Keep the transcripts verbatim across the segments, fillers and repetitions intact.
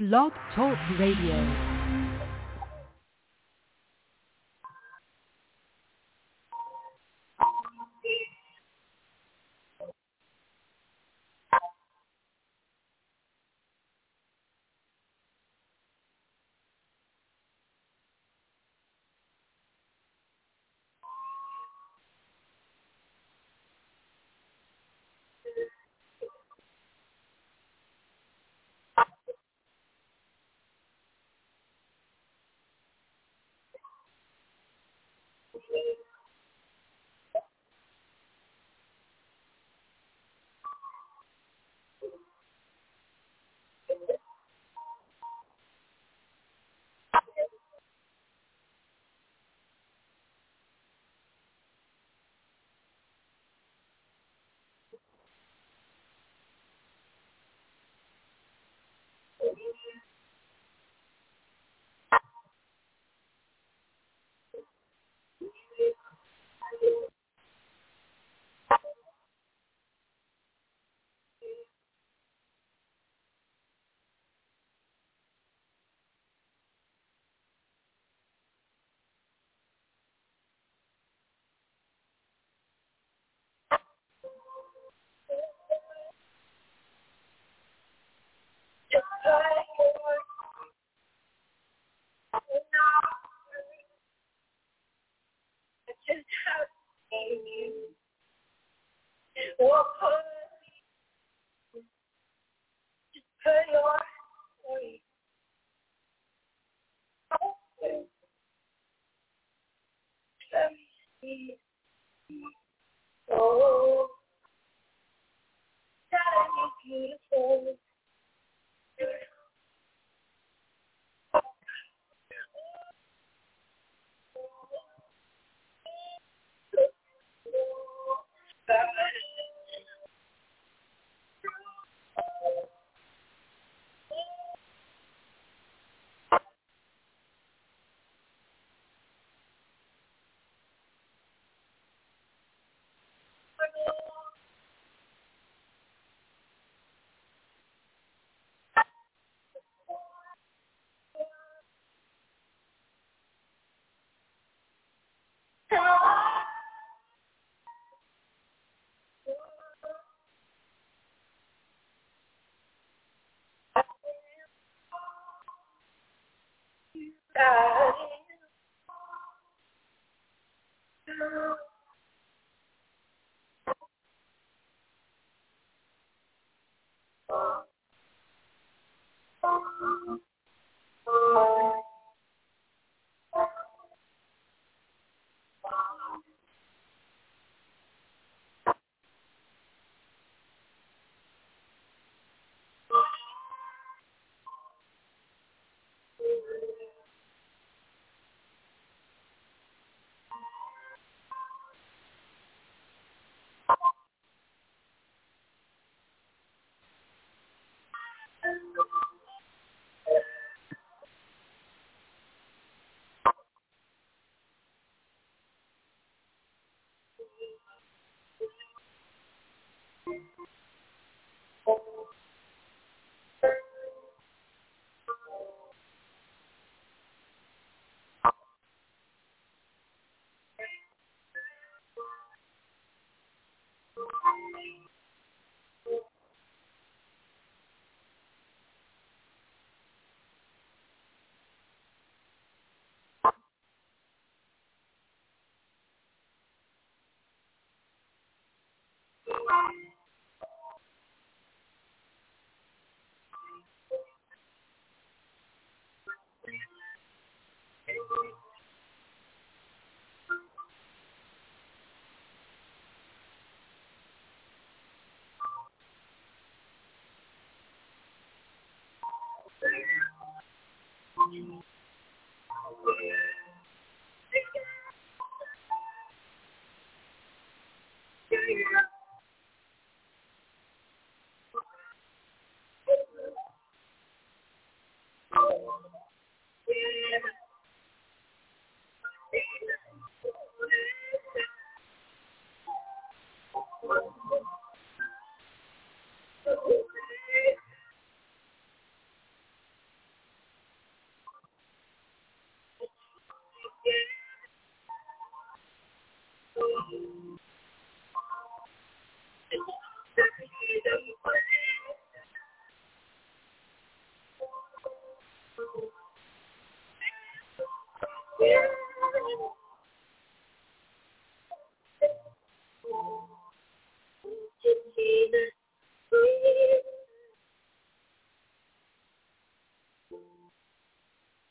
Blog Talk Radio.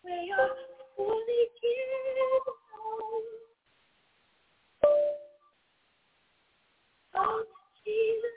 We are fully given all to Jesus.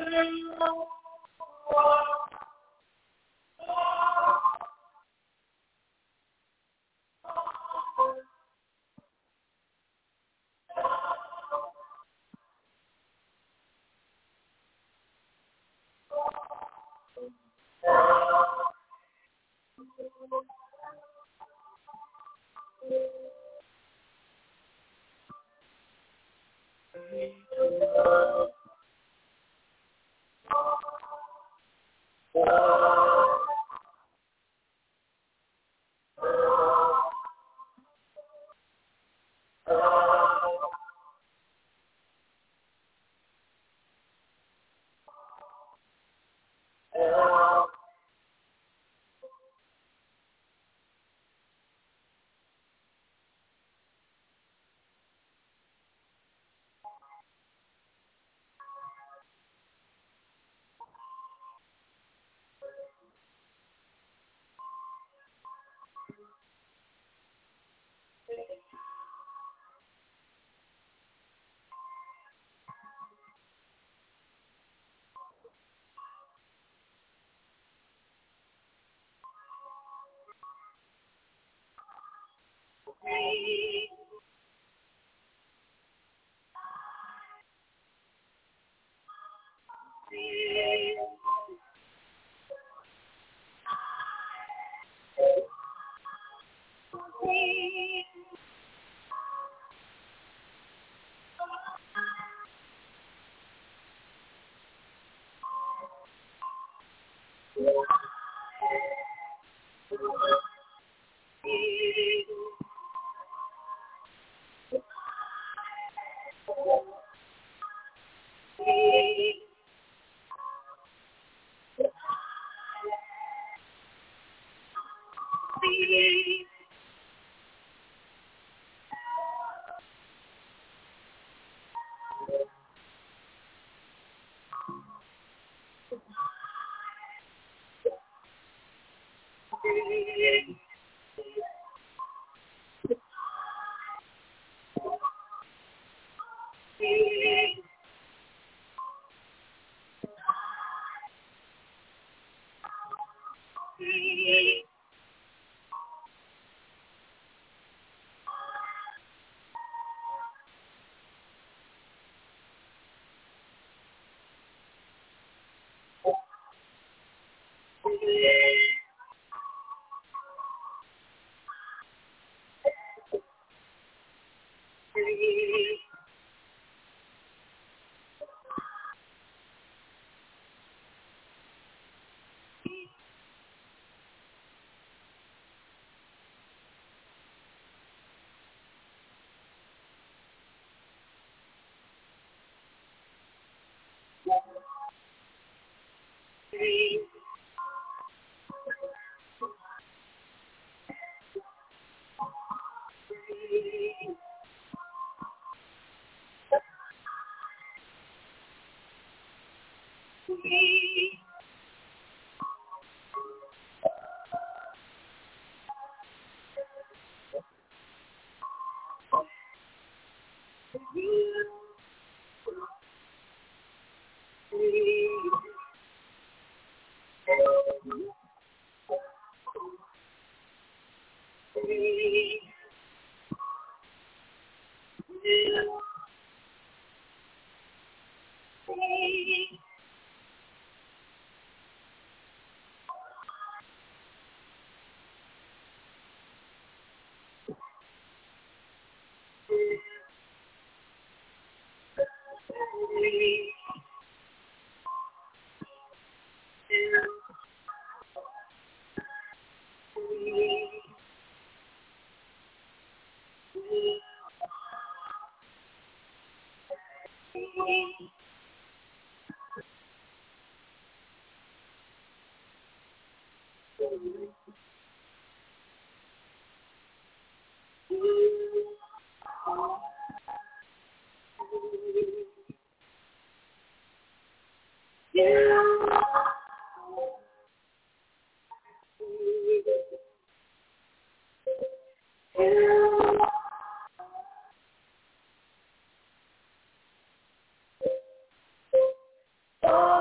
Oh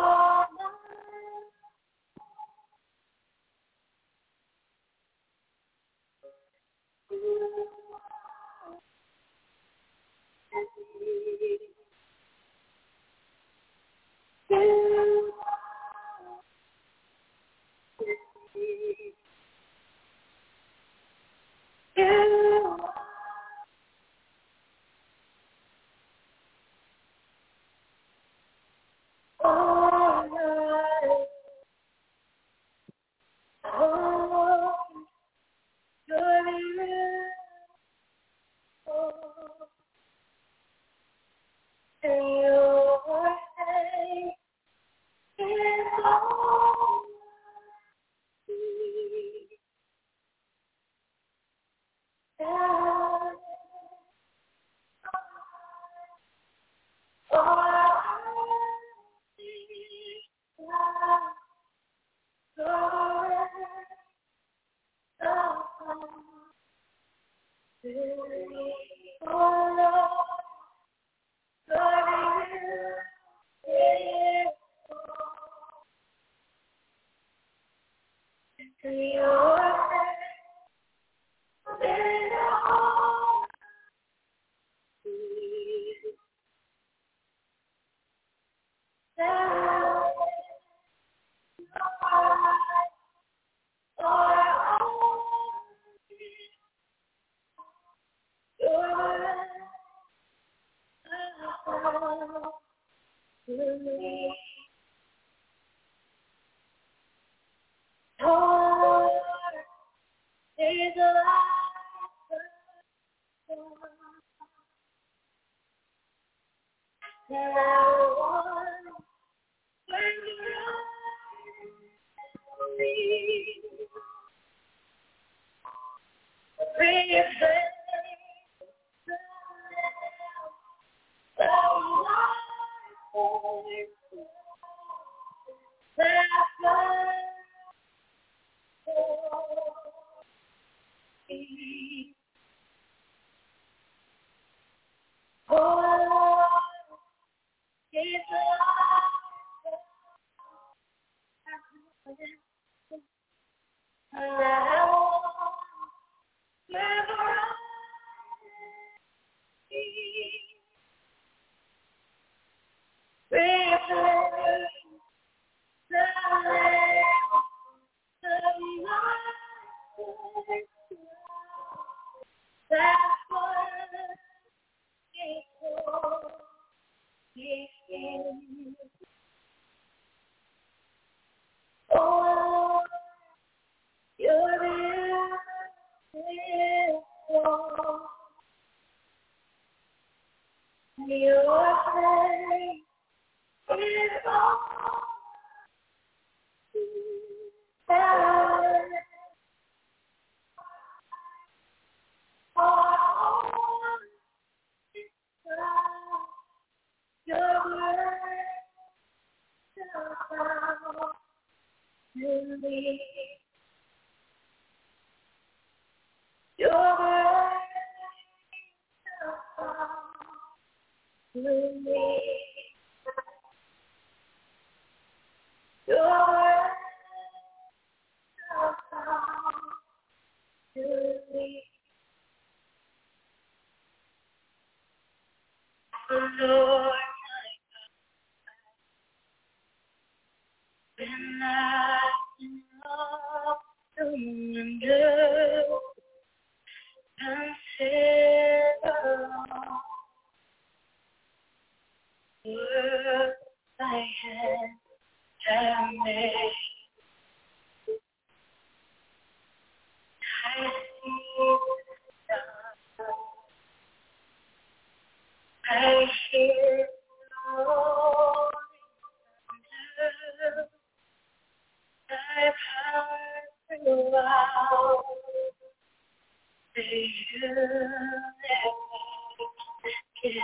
You You are my home. You're beautiful, and your name is all I need. And all I need is your oh Lord, Lord, you is your name, all there's a light that I want when you're me. Bring your face the light that I oh, it's a light never replace the lamp, the light that's what it's for. Oh, you're beautiful. Your face is all that all your words about me. Your words about me. Your words about me. Lord, when I surrender and settle words I had have made, I see the I hear Lord, I've heard throughout the universe His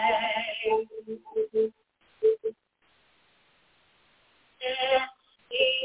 name. Yes, He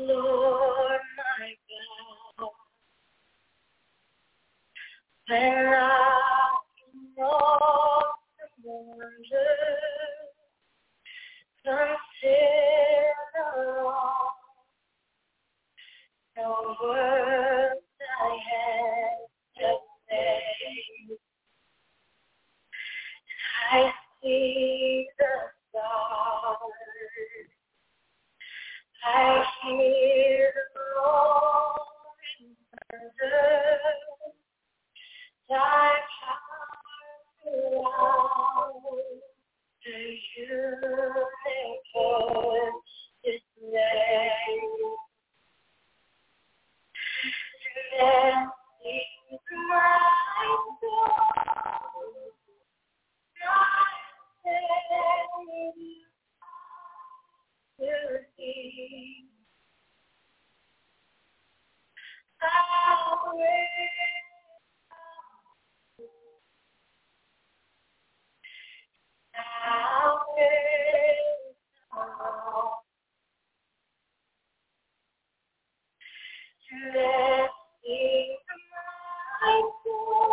Lord my God, when I can walk the wonders, consider all the words I have just said. I see the stars, I hear the roaring thunder, thy power around, the universe display. Let me my soul, my Savior, to thee. I will, I will come to let me my soul,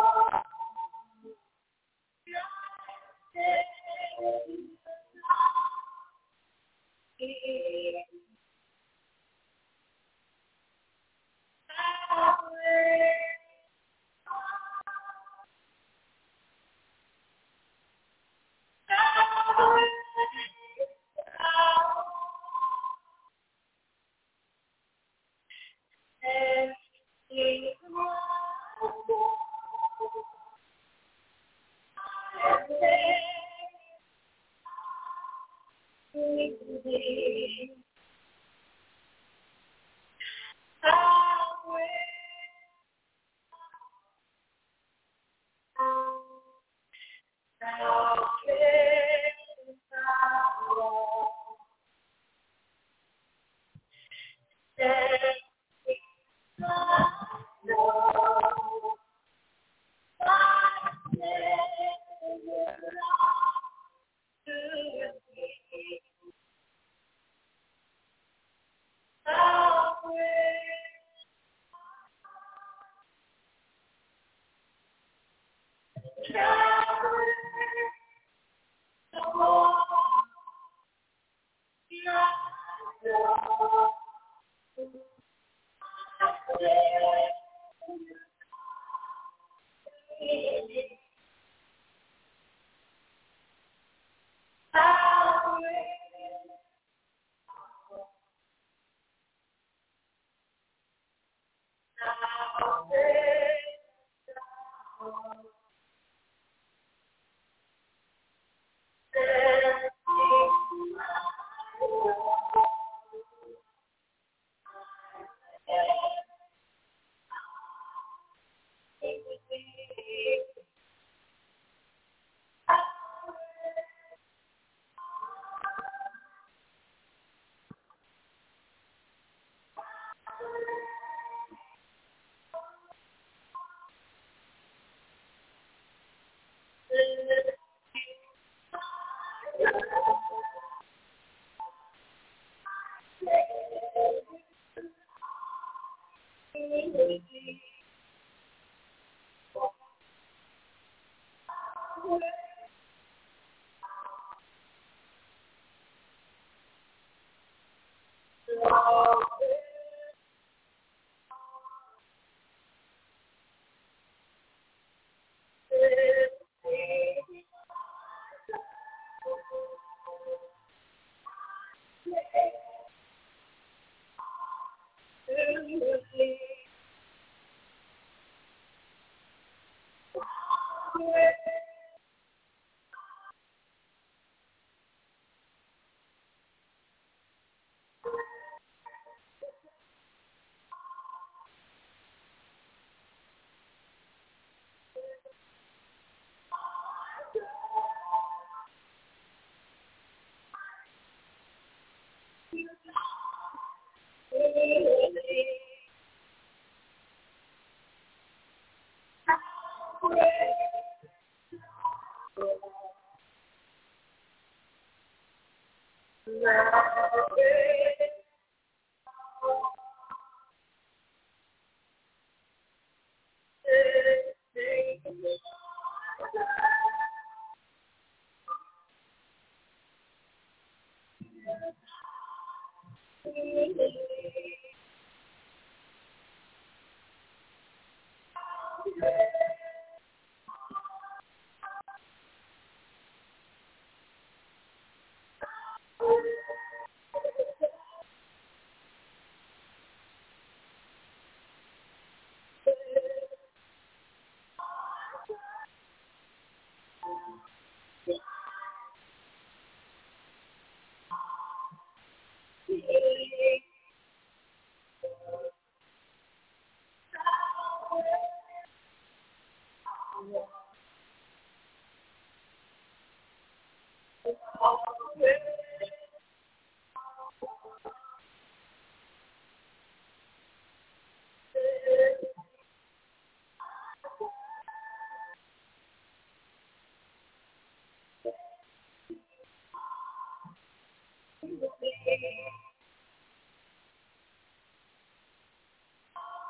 my Savior, thee. I will.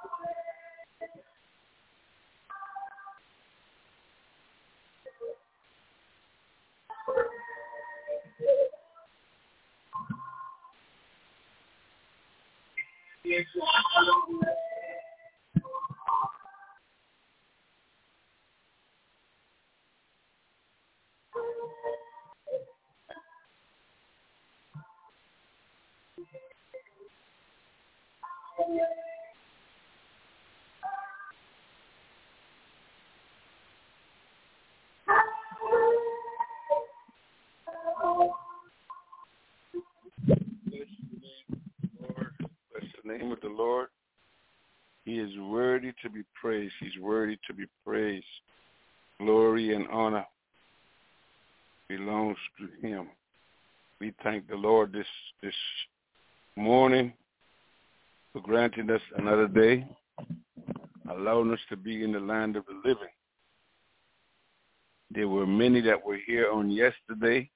Name of the Lord. He is worthy to be praised. He's worthy to be praised. Glory and honor belongs to him. We thank the Lord this this morning for granting us another day, allowing us to be in the land of the living. There were many that were here on yesterday,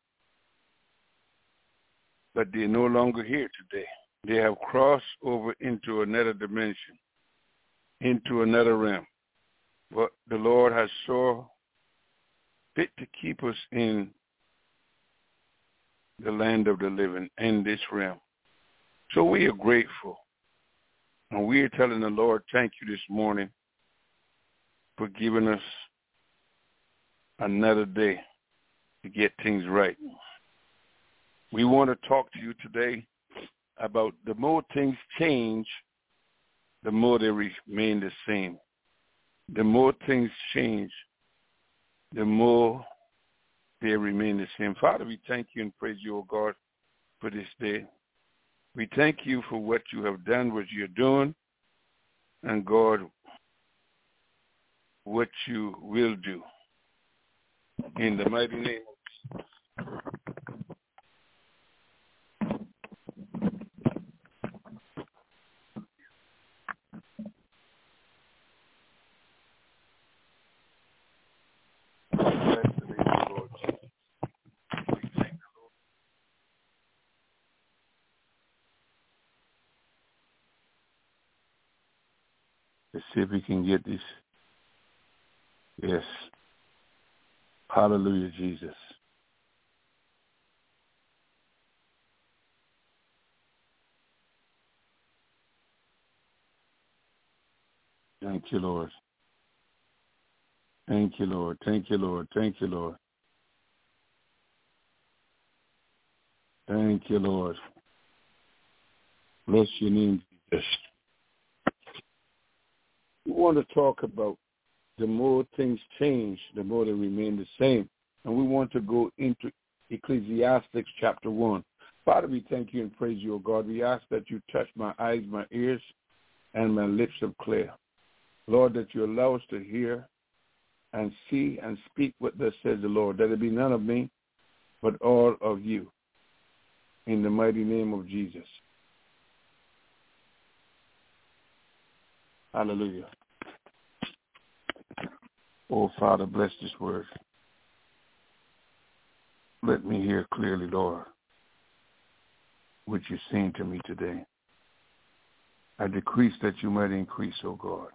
but they're no longer here today. They have crossed over into another dimension, into another realm. But the Lord has so fit to keep us in the land of the living, in this realm. So we are grateful. And we are telling the Lord, thank you this morning for giving us another day to get things right. We want to talk to you today about the more things change, the more they remain the same. The more things change, the more they remain the same. Father, we thank you and praise you, O God, for this day. We thank you for what you have done, what you're doing, and God, what you will do. In the mighty name of Jesus. Let's see if we can get this. Yes. Hallelujah, Jesus. Thank you, Lord. Thank you, Lord. Thank you, Lord. Thank you, Lord. Thank you, Lord. Bless your name, Jesus. We want to talk about the more things change, the more they remain the same. And we want to go into Ecclesiastes chapter one. Father, we thank you and praise you, O God. We ask that you touch my eyes, my ears, and my lips of clay. Lord, that you allow us to hear and see and speak what thus says the Lord, that it be none of me, but all of you. In the mighty name of Jesus. Hallelujah. Oh, Father, bless this word. Let me hear clearly, Lord, what you're saying to me today. I decrease that you might increase, O God.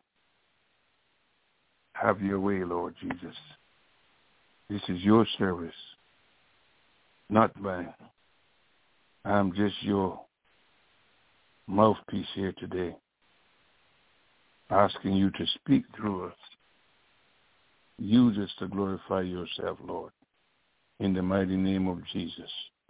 Have your way, Lord Jesus. This is your service, not mine. I'm just your mouthpiece here today, asking you to speak through us. Use us to glorify yourself, Lord, in the mighty name of Jesus.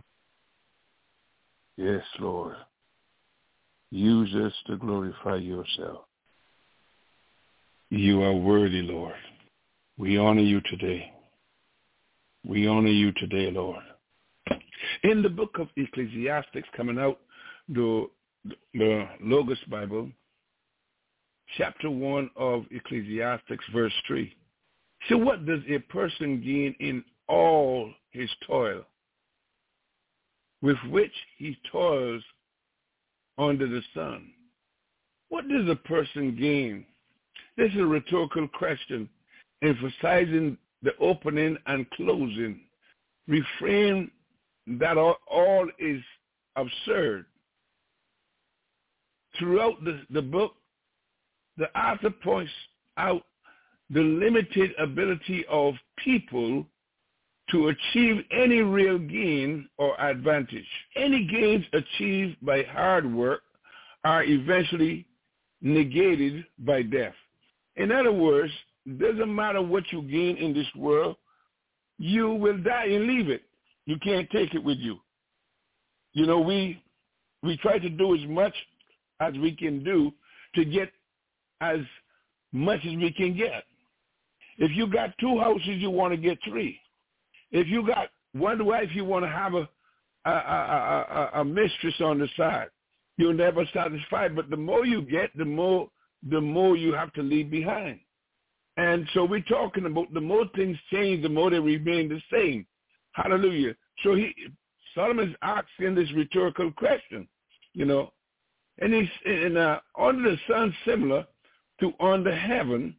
Yes, Lord. Use us to glorify yourself. You are worthy, Lord. We honor you today. We honor you today, Lord. In the book of Ecclesiastes, coming out, the, the Logos Bible, chapter one of Ecclesiastes, verse three. So what does a person gain in all his toil, with which he toils under the sun? What does a person gain? This is a rhetorical question, emphasizing the opening and closing. Refrain that all, all is absurd. Throughout the, the book, the author points out the limited ability of people to achieve any real gain or advantage. Any gains achieved by hard work are eventually negated by death. In other words, it doesn't matter what you gain in this world, you will die and leave it. You can't take it with you. You know, we we try to do as much as we can do to get as much as we can get. If you got two houses, you want to get three. If you got one wife, you want to have a a, a, a, a mistress on the side. You'll never satisfy. But the more you get, the more the more you have to leave behind. And so we're talking about the more things change, the more they remain the same. Hallelujah. So he Solomon's asking this rhetorical question, you know, and he's in uh, under the sun similar to under heaven.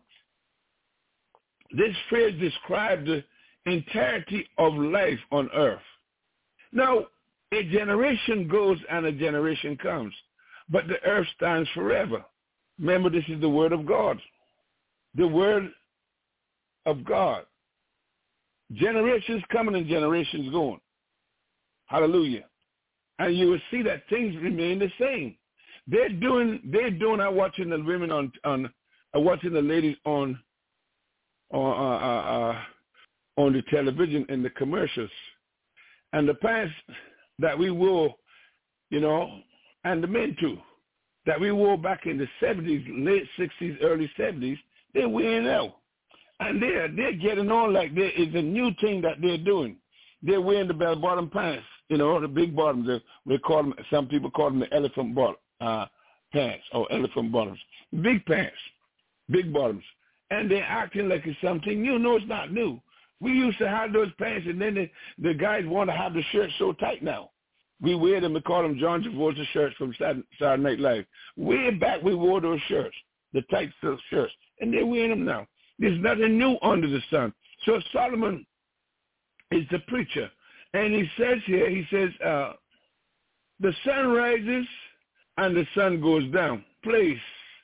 This phrase describes the entirety of life on earth. Now, a generation goes and a generation comes, but the earth stands forever. Remember, this is the word of God. The word of God. Generations coming and generations going. Hallelujah. And you will see that things remain the same. They're doing, they're doing, I'm watching the women on, on I'm watching the ladies on, on, uh, uh, uh, on the television in the commercials. And the pants that we wore, you know, and the men too, that we wore back in the seventies, late sixties, early seventies, they're wearing now. And they're, they're getting on like there is a new thing that they're doing. They're wearing the bell-bottom pants, you know, the big bottoms. We call them, some people call them the elephant bottom, uh, pants or elephant bottoms. Big pants, big bottoms. And they're acting like it's something new. No, it's not new. We used to have those pants, and then the, the guys want to have the shirts so tight now. We wear them, we call them John Travolta shirts from Saturday Night Live. Way back we wore those shirts, the tight silk shirts, and they're wearing them now. There's nothing new under the sun. So Solomon is the preacher, and he says here, he says, uh, the sun rises and the sun goes down. Place,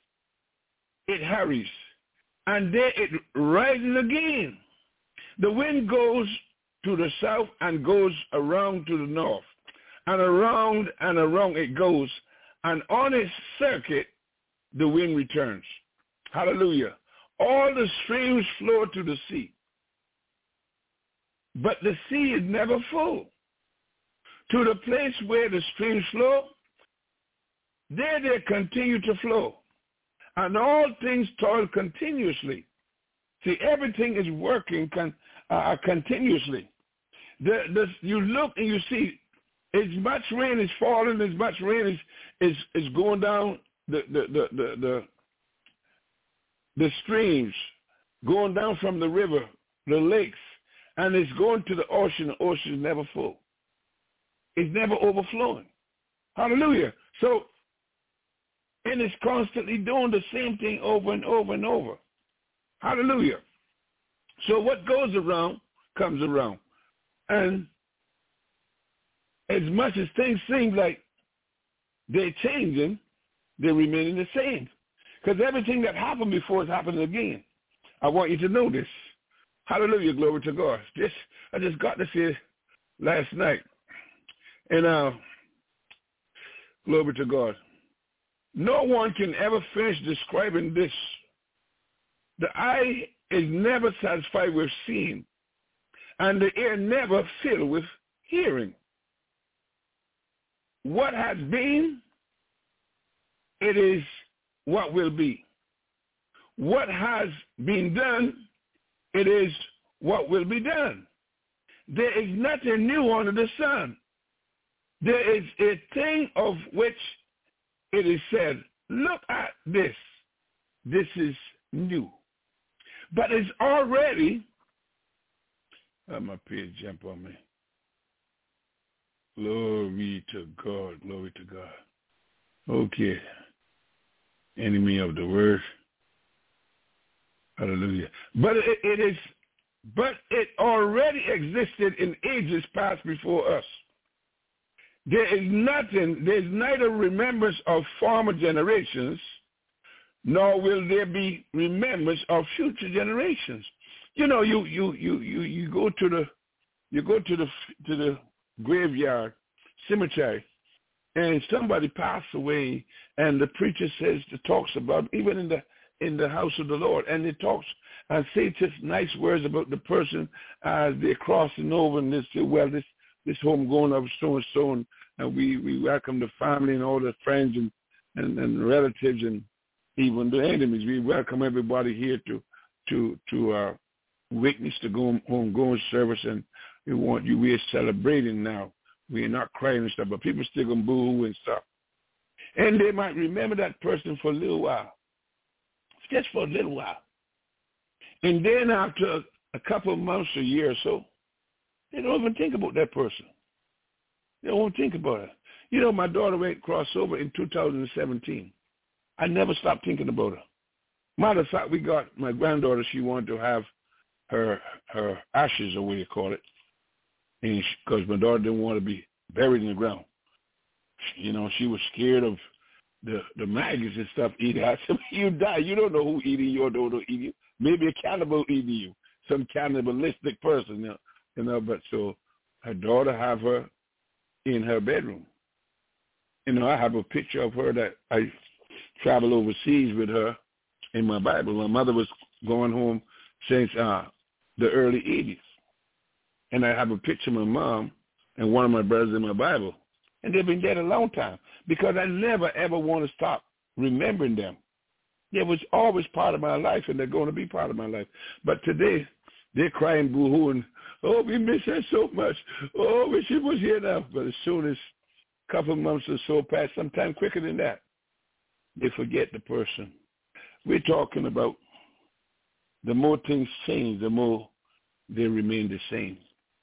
it hurries, and there it rises again. The wind goes to the south and goes around to the north, and around and around it goes, and on its circuit, the wind returns. Hallelujah. All the streams flow to the sea, but the sea is never full. To the place where the streams flow, there they continue to flow, and all things toil continuously. See, everything is working con, uh, continuously. The, the, you look and you see as much rain is falling, as much rain is, is, is going down the, the, the, the, the, the streams, going down from the river, the lakes, and it's going to the ocean. The ocean is never full. It's never overflowing. Hallelujah. So, and it's constantly doing the same thing over and over and over. Hallelujah. So what goes around comes around. And as much as things seem like they're changing, they're remaining the same. Because everything that happened before is happening again. I want you to know this. Hallelujah, glory to God. This, I just got this here last night. And uh, glory to God. No one can ever finish describing this. The eye is never satisfied with seeing, and the ear never filled with hearing. What has been, it is what will be. What has been done, it is what will be done. There is nothing new under the sun. There is a thing of which it is said, look at this. This is new. But it's already, oh, my page jump on me. Glory to God, glory to God. Okay. Enemy of the word. Hallelujah. But it, it is, but it already existed in ages past before us. There is nothing, there is neither remembrance of former generations, nor will there be remembrance of future generations. You know, you you you you you go to the you go to the to the graveyard cemetery, and somebody passed away, and the preacher says it talks about even in the in the house of the Lord, and it talks and say just nice words about the person as they're crossing over, and they say, well, this this home going up so and so, and and we we welcome the family and all the friends and and, and relatives and even the enemies. We welcome everybody here to to to uh, witness the home going service, and we want you. We are celebrating now. We are not crying and stuff, but people still gonna boo and stuff. And they might remember that person for a little while, just for a little while. And then after a couple of months, a year or so, they don't even think about that person. They don't think about it. You know, my daughter went crossover in two thousand seventeen. I never stopped thinking about her. Matter of fact, we got my granddaughter. She wanted to have her her ashes, or what you call it, and because my daughter didn't want to be buried in the ground. You know, she was scared of the the maggots and stuff eating. I said, you die. You don't know who eating you or don't eat you. Maybe a cannibal eating you, some cannibalistic person. You know, you know. But so her daughter have her in her bedroom. You know, I have a picture of her that I traveled overseas with her in my Bible. My mother was going home since uh, the early eighties. And I have a picture of my mom and one of my brothers in my Bible. And they've been dead a long time because I never, ever want to stop remembering them. It was always part of my life, and they're going to be part of my life. But today, they're crying boo-hooing, oh, we miss her so much. Oh, wish she was here now. But as soon as a couple of months or so pass, sometime quicker than that, they forget the person. We're talking about the more things change, the more they remain the same.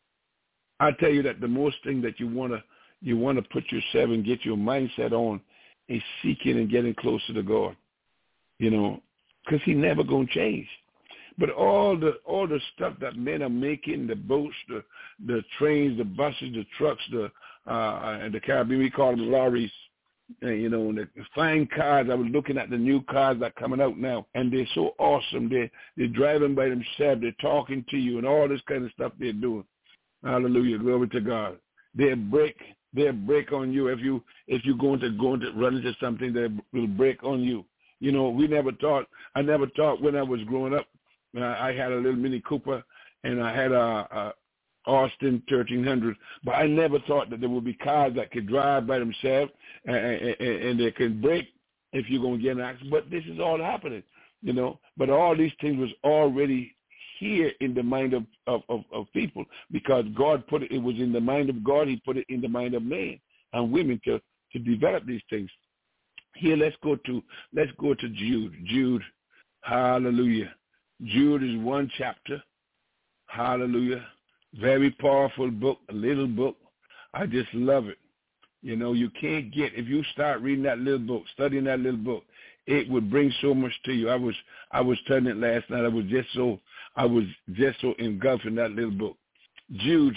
I tell you that the most thing that you want to you want to put yourself and get your mindset on is seeking and getting closer to God, you know, because He's never going to change. But all the all the stuff that men are making, the boats, the the trains, the buses, the trucks, the uh, and the Caribbean, we call them lorries, and, you know, and the fine cars. I was looking at the new cars that are coming out now, and they're so awesome. They they're driving by themselves. They're talking to you, and all this kind of stuff they're doing. Hallelujah, glory to God. They'll break, they'll break on you if you if you're going to go into run into something that will break on you. You know, we never thought. I never thought when I was growing up. Uh, I had a little Mini Cooper, and I had a, a Austin thirteen hundred, but I never thought that there would be cars that could drive by themselves and, and, and they can break if you're going to get an accident. But this is all happening, you know. But all these things was already here in the mind of, of, of, of people, because God put it, it was in the mind of God. He put it in the mind of men and women to, to develop these things. Here, let's go to, let's go to Jude. Jude, hallelujah. Jude is one chapter. Hallelujah. Very powerful book, a little book. I just love it. You know, you can't get, if you start reading that little book, studying that little book, it would bring so much to you. I was I was studying it last night. I was just so I was just so engulfed in that little book. Jude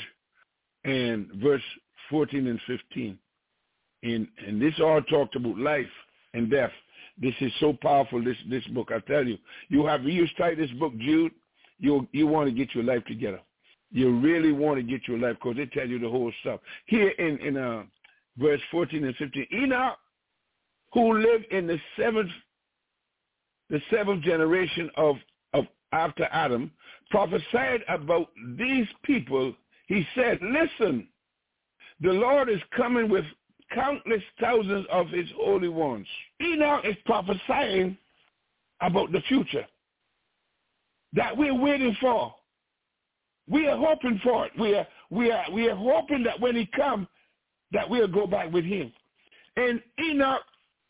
and verse fourteen and fifteen. And and this all talked about life and death. This is so powerful, this this book, I tell you. You have you study this book, Jude, you you want to get your life together. You really want to get your life, because they tell you the whole stuff. Here in, in uh, verse fourteen and fifteen, Enoch, who lived in the seventh the seventh generation of, of after Adam, prophesied about these people. He said, listen, the Lord is coming with countless thousands of his holy ones. Enoch is prophesying about the future that we're waiting for. We are hoping for it. We are we are we are hoping that when he comes, that we'll go back with him. And Enoch,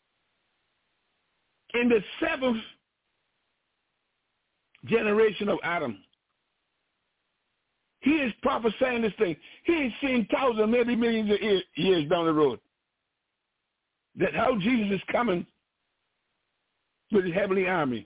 in the seventh generation of Adam, he is prophesying this thing. He is seeing thousands, maybe millions of years down the road, that how Jesus is coming with his heavenly army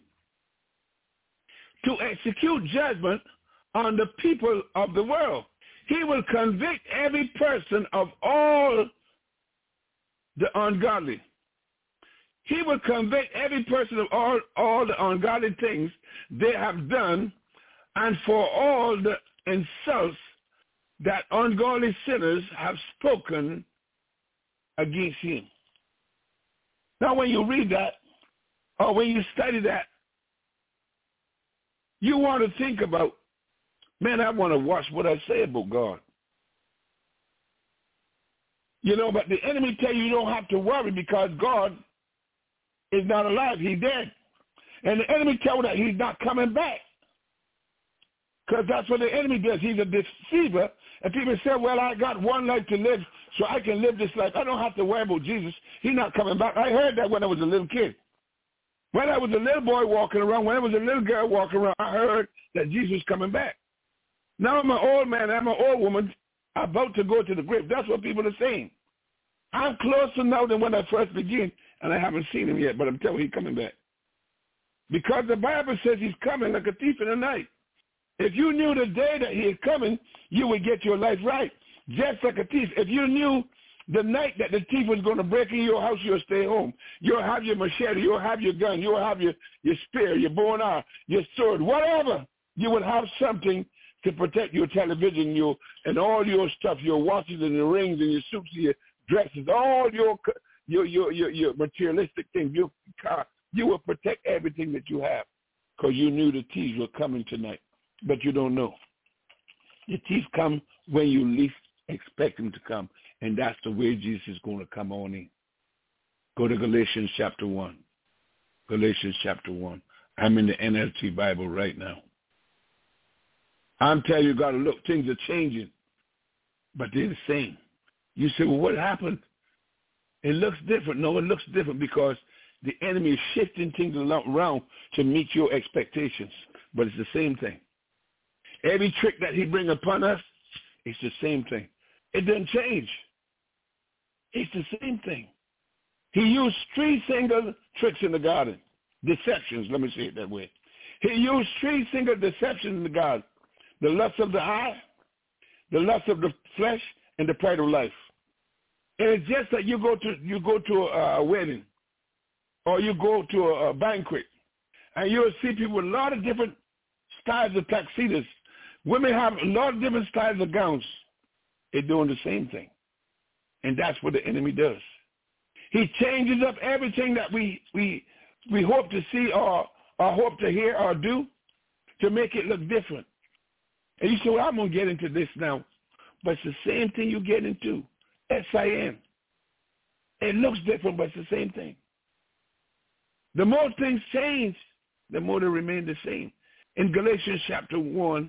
to execute judgment on the people of the world. He will convict every person of all the ungodly. He will convict every person of all, all the ungodly things they have done, and for all the insults that ungodly sinners have spoken against him. Now, when you read that, or when you study that, you want to think about, man, I want to watch what I say about God. You know, but the enemy tell you you don't have to worry because God is not alive. He's dead. And the enemy tell you that he's not coming back. Because that's what the enemy does. He's a deceiver. And people say, well, I got one life to live, so I can live this life. I don't have to worry about Jesus. He's not coming back. I heard that when I was a little kid. When I was a little boy walking around, when I was a little girl walking around, I heard that Jesus was coming back. Now I'm an old man. I'm an old woman about to go to the grave. That's what people are saying. I'm closer now than when I first began, and I haven't seen him yet, but I'm telling you he's coming back. Because the Bible says he's coming like a thief in the night. If you knew the day that he is coming, you would get your life right. Just like a thief. If you knew the night that the thief was going to break in your house, you'll stay home. You'll have your machete. You'll have your gun. You'll have your, your spear, your bow and arrow, your sword, whatever. You would have something to protect your television, your and all your stuff, your watches and your rings and your suits and your dresses, all your your your your, your materialistic things, your car. You will protect everything that you have because you knew the thieves were coming tonight, but you don't know. The thieves come when you least expect them to come, and that's the way Jesus is going to come on in. Go to Galatians chapter one. Galatians chapter one. I'm in the N L T Bible right now. I'm telling you, you got to look. Things are changing, but they're the same. You say, well, what happened? It looks different. No, it looks different because the enemy is shifting things around to meet your expectations, but it's the same thing. Every trick that he brings upon us, it's the same thing. It doesn't change. It's the same thing. He used three single tricks in the garden. Deceptions, let me say it that way. He used three single deceptions in the garden. The lust of the eye, the lust of the flesh, and the pride of life. And it's just that you go to you go to a, a wedding, or you go to a, a banquet, and you'll see people with a lot of different styles of tuxedos. Women have a lot of different styles of gowns. They're doing the same thing. And that's what the enemy does. He changes up everything that we we we hope to see or, or hope to hear or do to make it look different. And you say, well, I'm going to get into this now. But it's the same thing you get into. S I N. It looks different, but it's the same thing. The more things change, the more they remain the same. In Galatians chapter one,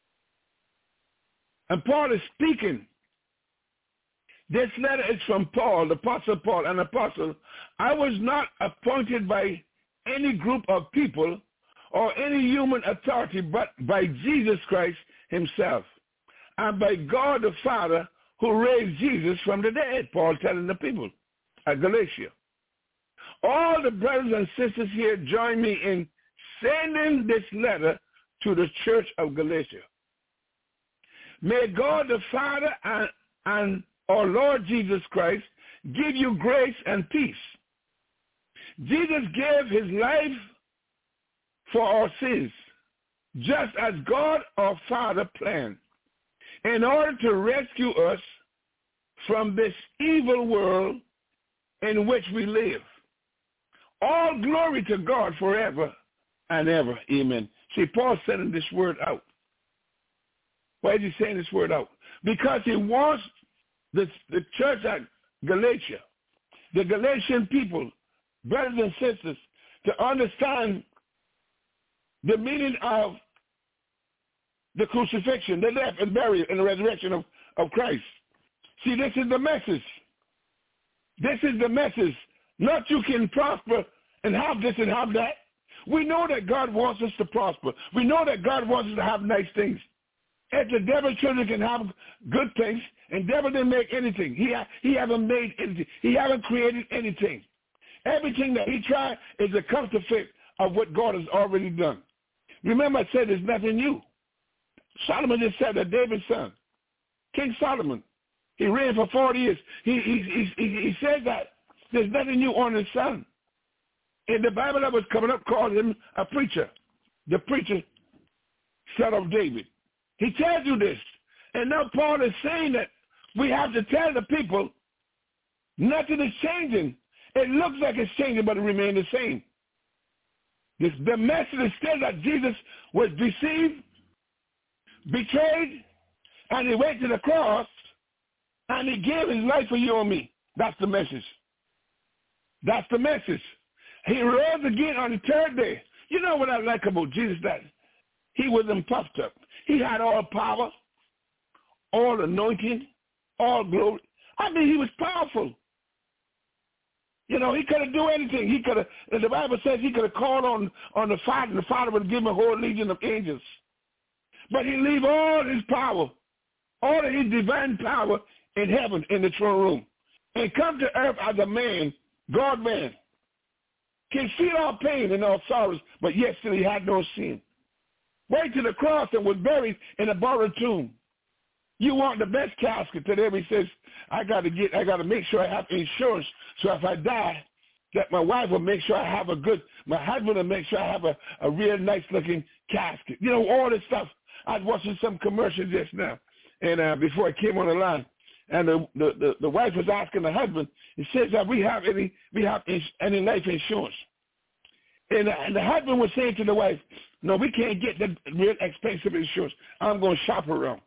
and Paul is speaking. This letter is from Paul, the Apostle Paul, an apostle. I was not appointed by any group of people or any human authority, but by Jesus Christ himself, and by God the Father who raised Jesus from the dead, Paul telling the people at Galatia. All the brothers and sisters here join me in sending this letter to the church of Galatia. May God the Father and, and our Lord Jesus Christ give you grace and peace. Jesus gave his life for our sins, just as God our Father planned, in order to rescue us from this evil world in which we live. All glory to God forever and ever. Amen. See, Paul's sending this word out. Why is he saying this word out? Because he wants the, the church at Galatia, the Galatian people, brothers and sisters, to understand the meaning of the crucifixion, the death and burial and the resurrection of, of Christ. See, this is the message. This is the message. Not you can prosper and have this and have that. We know that God wants us to prosper. We know that God wants us to have nice things. If the devil's children can have good things, and devil didn't make anything. He, ha- he haven't made anything. He haven't created anything. Everything that he tried is a counterfeit of what God has already done. Remember I said there's nothing new. Solomon just said that David's son, King Solomon, he reigned for forty years. He, he, he, he, he said that there's nothing new on his son. in the Bible that was coming up called him a preacher. The preacher, son of David. He tells you this. And now Paul is saying that we have to tell the people nothing is changing. It looks like it's changing, but it remains the same. This, the message is still that Jesus was deceived, betrayed, and he went to the cross, and he gave his life for you and me. That's the message. That's the message. He rose again on the third day. You know what I like about Jesus? That he wasn't puffed up. He had all power, all anointing, all glory. I mean, he was powerful. You know, he could have done anything. He could have, the Bible says he could have called on, on the Father, and the Father would give him a whole legion of angels. But he leave all his power, all of his divine power in heaven, in the throne room, and come to earth as a man, God-man. Can feel our pain and our sorrows, but yet still he had no sin. Went to the cross and was buried in a borrowed tomb. You want the best casket. Today he says, I gotta get I gotta make sure I have insurance. So if I die, that my wife will make sure I have a good my husband will make sure I have a, a real nice looking casket. You know, all this stuff. I was watching some commercials just now. And uh, before I came on the line. And the, the, the, the wife was asking the husband, it says that we have any we have any life insurance. And, uh, and the husband was saying to the wife, no, we can't get the real expensive insurance. I'm going to shop around.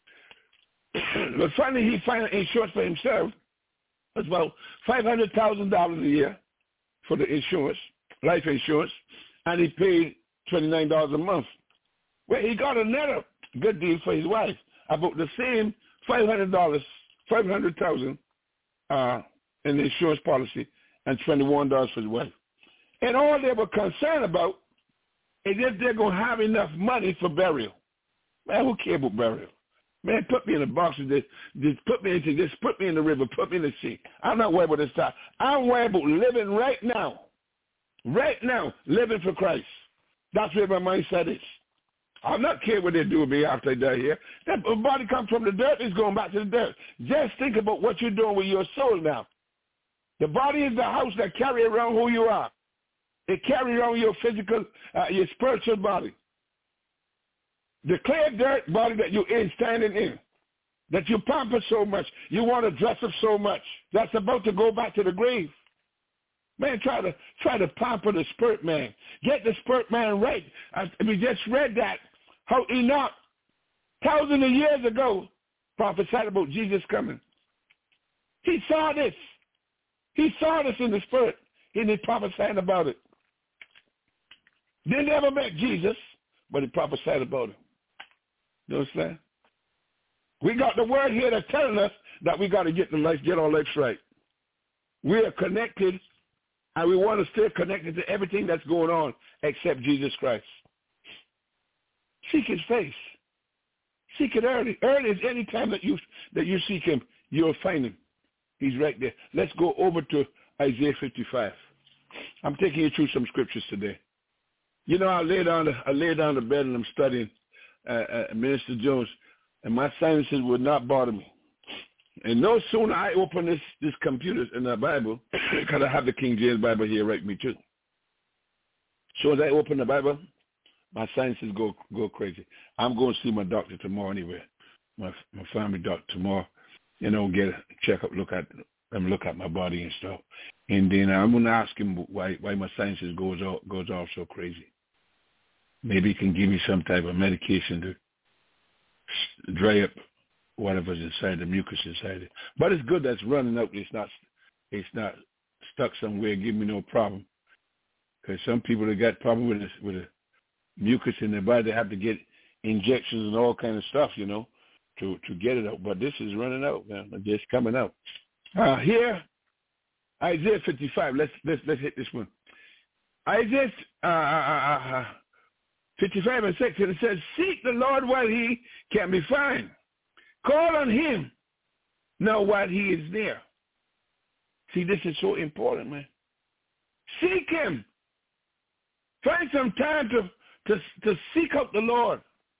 But finally he found insurance for himself. It's about five hundred thousand dollars a year for the insurance, life insurance, and he paid twenty-nine dollars a month. Well, he got another good deal for his wife, about the same five hundred dollars five hundred thousand dollars uh, in the insurance policy and twenty-one dollars for his wife. And all they were concerned about is if they're going to have enough money for burial. Man, who cares about burial? Man, put me in a box and just, just put me into this, put me in the river, put me in the sea. I'm not worried about this time. I'm worried about living right now. Right now, living for Christ. That's where my mindset is. I'm not care what they do with me after I die here. That body comes from the dirt, it's going back to the dirt. Just think about what you're doing with your soul now. The body is the house that carry around who you are. It carries around your physical, uh, your spiritual body. The clear dirt body that you're in, standing in, that you pamper so much, you want to dress up so much, that's about to go back to the grave. Man, try to try to pamper the spirit man. Get the spirit man right. I, we just read that, how Enoch, thousands of years ago, prophesied about Jesus coming. He saw this. He saw this in the spirit, and he prophesied about it. They never met Jesus, but he prophesied about it. You understand? We got the word here that's telling us that we got to get the life, get our lives right. We are connected, and we want to stay connected to everything that's going on except Jesus Christ. Seek his face. Seek it early. Early is any time that you that you seek him, you'll find him. He's right there. Let's go over to Isaiah fifty-five. I'm taking you through some scriptures today. You know, I lay down the, I lay down the bed and I'm studying uh, uh, Minister Jones, and my sinuses would not bother me. And no sooner I open this, this computer in the Bible, because I have the King James Bible here right me too. So as I open the Bible, my sinuses go go crazy. I'm going to see my doctor tomorrow anyway, my my family doctor tomorrow. You know, get a checkup, look at and look at my body and stuff. And then I'm going to ask him why why my sinuses goes off goes off so crazy. Maybe he can give me some type of medication to dry up whatever's inside the mucus inside it. But it's good that's running out. It's not it's not stuck somewhere, give me no problem. Because some people that got problem with this, with a mucus in their body, they have to get injections and all kind of stuff, you know, to to get it out. But this is running out, man. It's just coming out. Uh, here, Isaiah fifty-five. Let's let's let's hit this one. Isaiah uh, uh, uh, fifty-five and six, and it says, "Seek the Lord while he can be found. Call on him now while he is near." See, this is so important, man. Seek him. Find some time to, to, to seek out the Lord.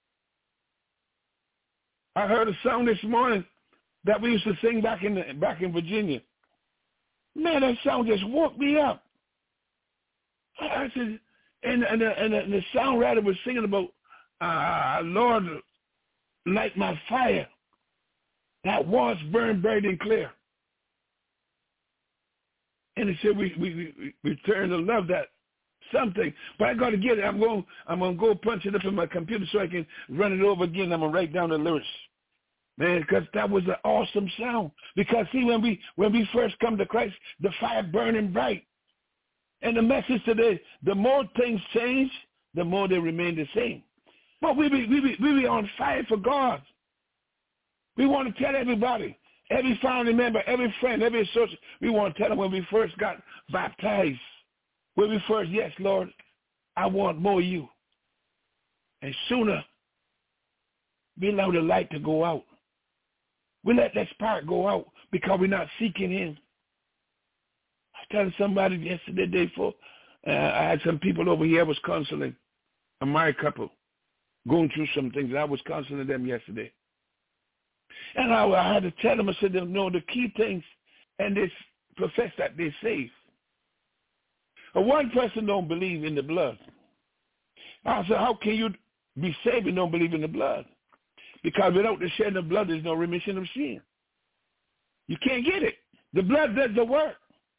I heard a song this morning that we used to sing back in the, back in Virginia. Man, that song just woke me up. I said, and, and, the, and, the, and the songwriter was singing about, uh, Lord, light my fire that once burned bright and clear. And he said, we, we, we, we turn to love that something. But I got to get it. I'm going, I'm going to go punch it up in my computer so I can run it over again. I'm going to write down the lyrics. Man, because that was an awesome sound. Because, see, when we when we first come to Christ, the fire burning bright. And the message today, the more things change, the more they remain the same. But we be, we be, we be on fire for God. We want to tell everybody, every family member, every friend, every associate, we want to tell them when we first got baptized, when we first, yes, Lord, I want more of you. And sooner, we allow the light to go out. We let that spark go out because we're not seeking him. I was telling somebody yesterday, day before, uh, I had some people over here I was counseling, a married couple, going through some things. I was counseling them yesterday. And I, I had to tell them, I said, no, the key things, and they profess that they're saved. But one person don't believe in the blood. I said, how can you be saved and don't believe in the blood? Because without the shedding of blood, there's no remission of sin. You can't get it. The blood does the work.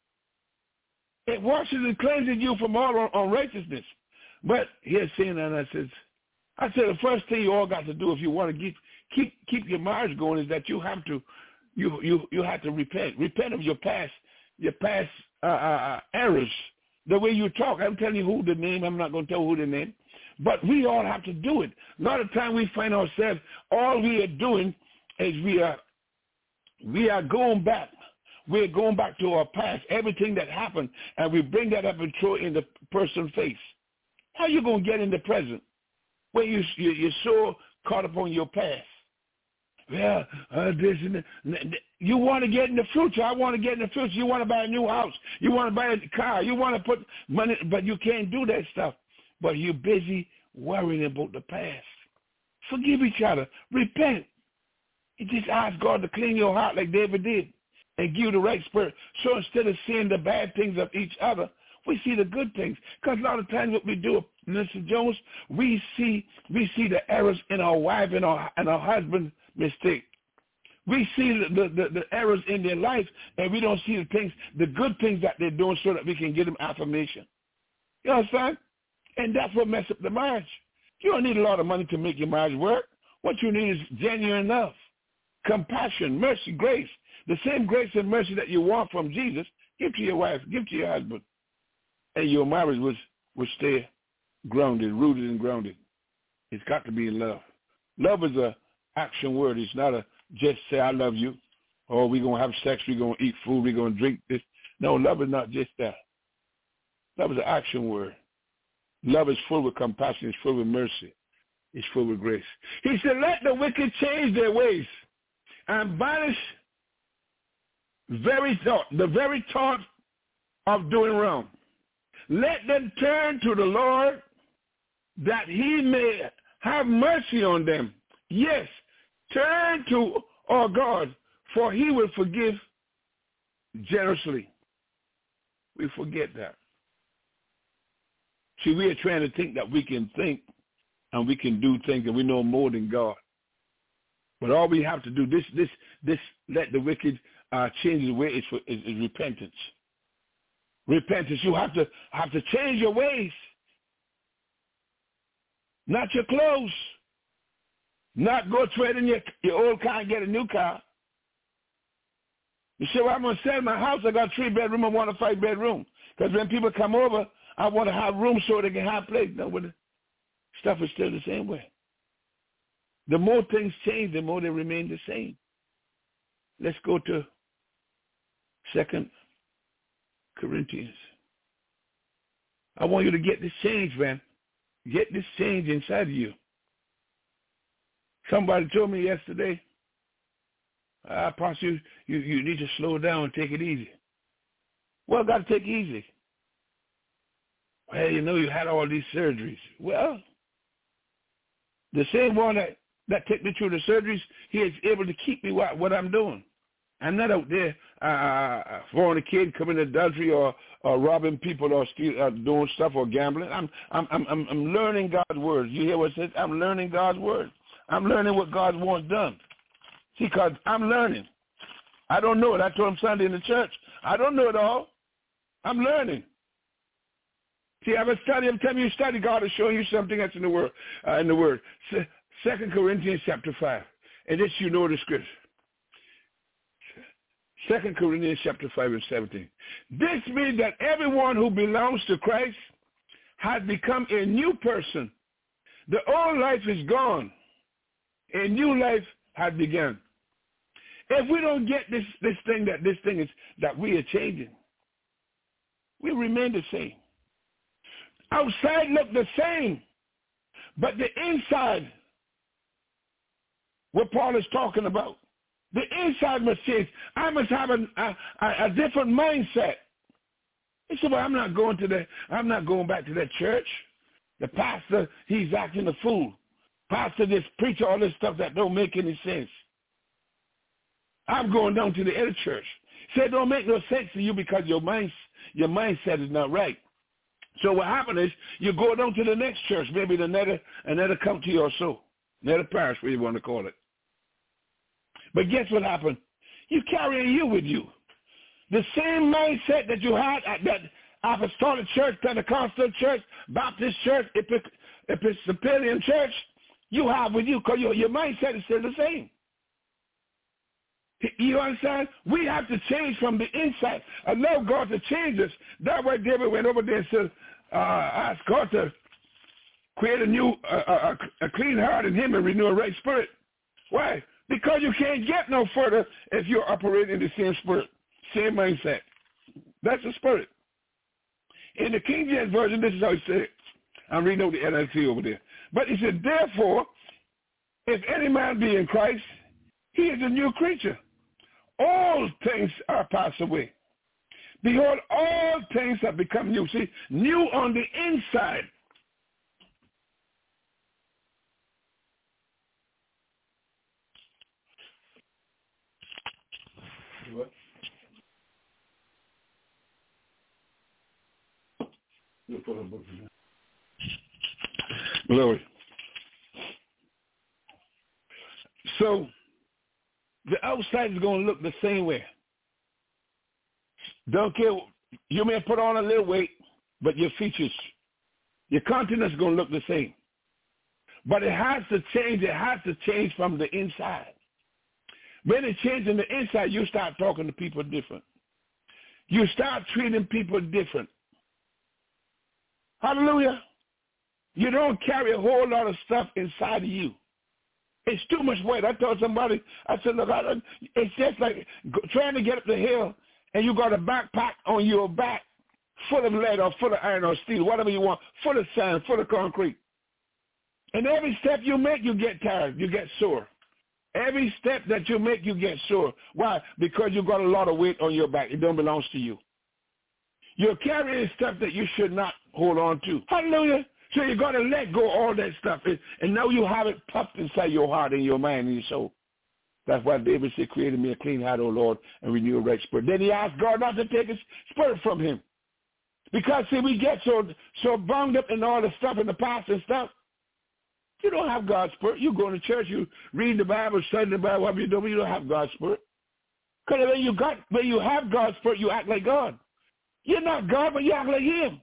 It washes and cleanses you from all unrighteousness. But here's saying that, I said, I said the first thing you all got to do if you want to keep keep keep your marriage going is that you have to you you you have to repent. Repent of your past your past uh, uh, errors. The way you talk. I'm telling you who the name. I'm not going to tell who the name. But we all have to do it. A lot of time we find ourselves, all we are doing is we are we are going back. We're going back to our past, everything that happened, and we bring that up and throw it in the person's face. How you going to get in the present when you, you, you're so caught up on your past? Well, uh, this and that. You want to get in the future. I want to get in the future. You want to buy a new house. You want to buy a car. You want to put money, but you can't do that stuff. But you're busy worrying about the past. Forgive each other. Repent. You just ask God to clean your heart like David did and give you the right spirit. So instead of seeing the bad things of each other, we see the good things. Because a lot of times what we do, Mister Jones, we see we see the errors in our wife and our, and our husband's mistake. We see the, the, the, the errors in their life, and we don't see the things, the good things that they're doing so that we can give them affirmation. You understand? And that's what messes up the marriage. You don't need a lot of money to make your marriage work. What you need is genuine love, compassion, mercy, grace. The same grace and mercy that you want from Jesus, give to your wife, give to your husband. And your marriage will, will stay grounded, rooted and grounded. It's got to be in love. Love is an action word. It's not a just say, I love you, or we're going to have sex, we're going to eat food, we're going to drink this. No, love is not just that. Love is an action word. Love is full with compassion. It's full with mercy. It's full with grace. He said, let the wicked change their ways and banish very thought, the very thought of doing wrong. Let them turn to the Lord that he may have mercy on them. Yes, turn to our God, for he will forgive generously. We forget that. See, we are trying to think that we can think and we can do things and we know more than God. But all we have to do, this, this, this, let the wicked uh, change the way is, for, is, is repentance. Repentance. You have to have to change your ways, not your clothes. Not go trade in your, your old car and get a new car. You say, well, I'm going to sell my house. I got a three-bedroom. I want a five-bedroom. Because when people come over, I want to have room so they can have place. No, but the stuff is still the same way. The more things change, the more they remain the same. Let's go to Second Corinthians. I want you to get this change, man. Get this change inside of you. Somebody told me yesterday, uh, Pastor, you, you, you need to slow down and take it easy. Well, I got to take it easy. Well, you know, you had all these surgeries. Well, the same one that, that took me through the surgeries, he is able to keep me what, what I'm doing. I'm not out there uh, fornicating, committing adultery, or, or robbing people, or steal, uh, doing stuff, or gambling. I'm, I'm, I'm, I'm, I'm learning God's word. You hear what it says? I'm learning God's word. I'm learning what God wants done. See, because I'm learning. I don't know it. I told him Sunday in the church. I don't know it all. I'm learning. See, I've been studying. Every time you study, God is showing you something that's in the word. Uh, in the word, Second Corinthians chapter five, and this you know the scripture. Second Corinthians chapter five and seventeen. This means that everyone who belongs to Christ has become a new person. The old life is gone. A new life has begun. If we don't get this, this thing that this thing is that we are changing, we remain the same. Outside look the same, but the inside, what Paul is talking about, the inside must change. I must have a, a, a different mindset. He said, well, I'm not going to the, I'm not going back to that church. The pastor, he's acting a fool. Pastor just preach all this stuff that don't make any sense. I'm going down to the other church. Say it don't make no sense to you because your mind, your mindset is not right. So what happened is you go down to the next church, maybe another another county or so, another parish, whatever you want to call it. But guess what happened? You carry you with you. The same mindset that you had at that apostolic church, Pentecostal church, Baptist church, Episcopalian church, you have with you because your, your mindset is still the same. You understand? We have to change from the inside. Allow God to change us. That's why David went over there and said, uh, ask God to create a new, uh, a, a clean heart in him and renew a right spirit. Why? Because you can't get no further if you're operating in the same spirit, same mindset. That's the spirit. In the King James Version, this is how he said it. I'm reading over the N L T over there. But he said, therefore, if any man be in Christ, he is a new creature. All things are passed away. Behold, all things have become new. See, new on the inside. What? Glory. So, the outside is going to look the same way. Don't care. You may put on a little weight, but your features, your countenance is going to look the same. But it has to change. It has to change from the inside. When it changes in the inside, you start talking to people different. You start treating people different. Hallelujah. You don't carry a whole lot of stuff inside of you. It's too much weight. I told somebody, I said, look, I don't, it's just like trying to get up the hill and you got a backpack on your back full of lead or full of iron or steel, whatever you want, full of sand, full of concrete. And every step you make, you get tired, you get sore. Every step that you make, you get sore. Why? Because you got a lot of weight on your back. It don't belong to you. You're carrying stuff that you should not hold on to. Hallelujah. So you got to let go of all that stuff. And now you have it puffed inside your heart and your mind and your soul. That's why David said, created me a clean heart, O Lord, and renew a right spirit. Then he asked God not to take his spirit from him. Because, see, we get so so bound up in all the stuff in the past and stuff. You don't have God's spirit. You go to church, you read the Bible, study the Bible, whatever you do, but you don't have God's spirit. Because when you, got, when you have God's spirit, you act like God. You're not God, but you act like him.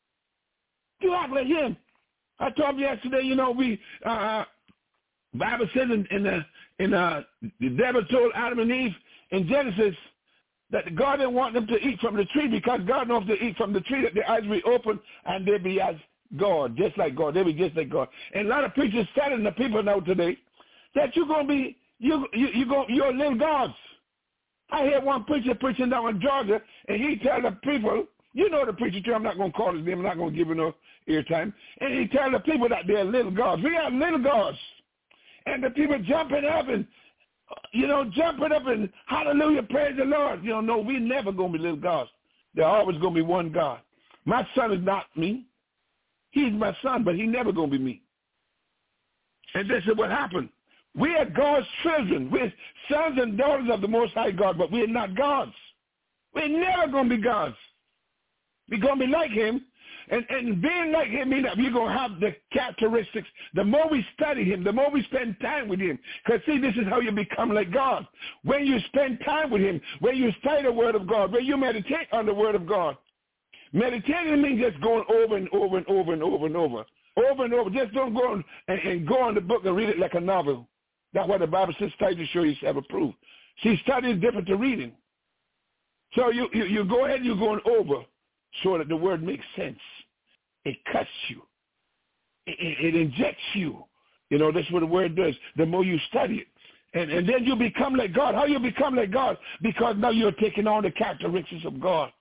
You act like him. I told you yesterday, you know, we, uh, Bible says in, in, the, in uh, the devil told Adam and Eve in Genesis that God didn't want them to eat from the tree because God knows if they eat from the tree that their eyes will be open and they'll be as God, just like God. They'll be just like God. And a lot of preachers telling the people now today that you're going to be, you, you, you go, you're little gods. I hear one preacher preaching down in Georgia, and he tell the people, you know the preacher too, I'm not going to call his name, I'm not going to give him no airtime, and he tell the people that they're little gods. We are little gods. And the people jumping up and, you know, jumping up and hallelujah, praise the Lord. You know, no, we never going to be little gods. There's always going to be one God. My son is not me. He's my son, but he never going to be me. And this is what happened. We are God's children. We're sons and daughters of the Most High God, but we're not gods. We're never going to be gods. We're going to be like him. And, and being like him means that we're going to have the characteristics. The more we study him, the more we spend time with him. Because, see, this is how you become like God. When you spend time with him, when you study the word of God, when you meditate on the word of God. Meditating means just going over and over and over and over and over. Over and over. Just don't go and, and go on the book and read it like a novel. That's what the Bible says, study to show yourself approved. See, study is different to reading. So you, you, you go ahead and you're going over so that the word makes sense. It cuts you. It, it, it injects you. You know, that's what the word does. The more you study it. And, and then you become like God. How you become like God? Because now you're taking on the characteristics of God.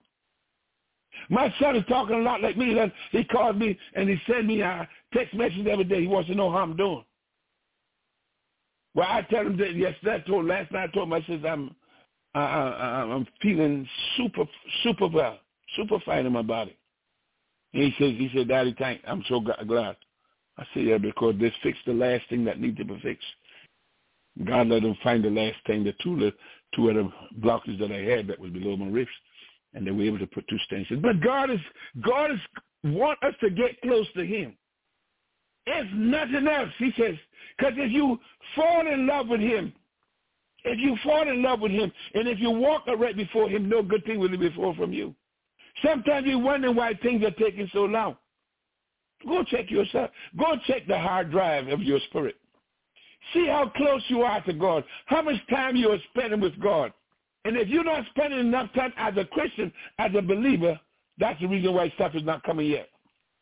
My son is talking a lot like me. Then he called me and he sent me a text message every day. He wants to know how I'm doing. Well, I tell him that yesterday, I told last night I told him, I said I'm I, I, I'm feeling super super well, super fine in my body. And he says he said, Daddy, thank I'm so glad. I said, yeah, because this fixed the last thing that needed to be fixed. God let him find the last thing, the two the two other blockages that I had that was below my ribs. And they were able to put two stanchions. But God is God is want us to get close to him. It's nothing else, he says. Because if you fall in love with him, if you fall in love with him, and if you walk right before him, no good thing will be before from you. Sometimes you wonder why things are taking so long. Go check yourself. Go check the hard drive of your spirit. See how close you are to God. How much time you are spending with God. And if you're not spending enough time as a Christian, as a believer, that's the reason why stuff is not coming yet.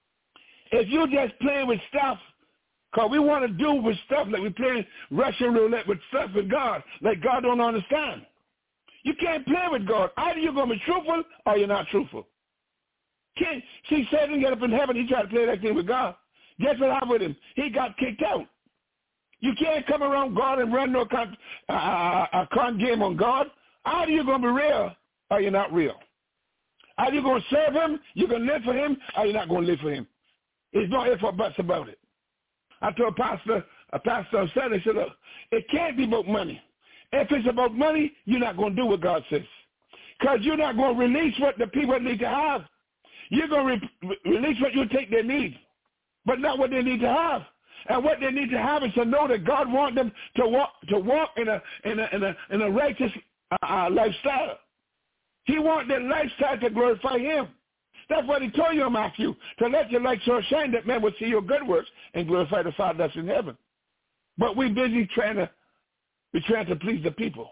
If you're just playing with stuff, because we want to do with stuff like we're playing Russian roulette with stuff with God, like God don't understand. You can't play with God. Either you're going to be truthful or you're not truthful. Can't see Satan get up in heaven, he tried to play that thing with God. Guess what happened with him? He got kicked out. You can't come around God and run no con, uh, a con game on God. Either you're going to be real or you're not real. Either you're going to serve him, you're going to live for him, or you're not going to live for him. There's no ifs or buts about it. I told a pastor, a pastor on Saturday, I said, look, it can't be about money. If it's about money, you're not going to do what God says. Because you're not going to release what the people need to have. You're going to re- release what you think they need, but not what they need to have. And what they need to have is to know that God wants them to walk to walk in a in a in a, in a righteous uh, uh, lifestyle. He wants their lifestyle to glorify him. That's what he told you in Matthew, to let your light so shine that men will see your good works and glorify the Father that's in heaven. But we're busy trying to we're trying to please the people.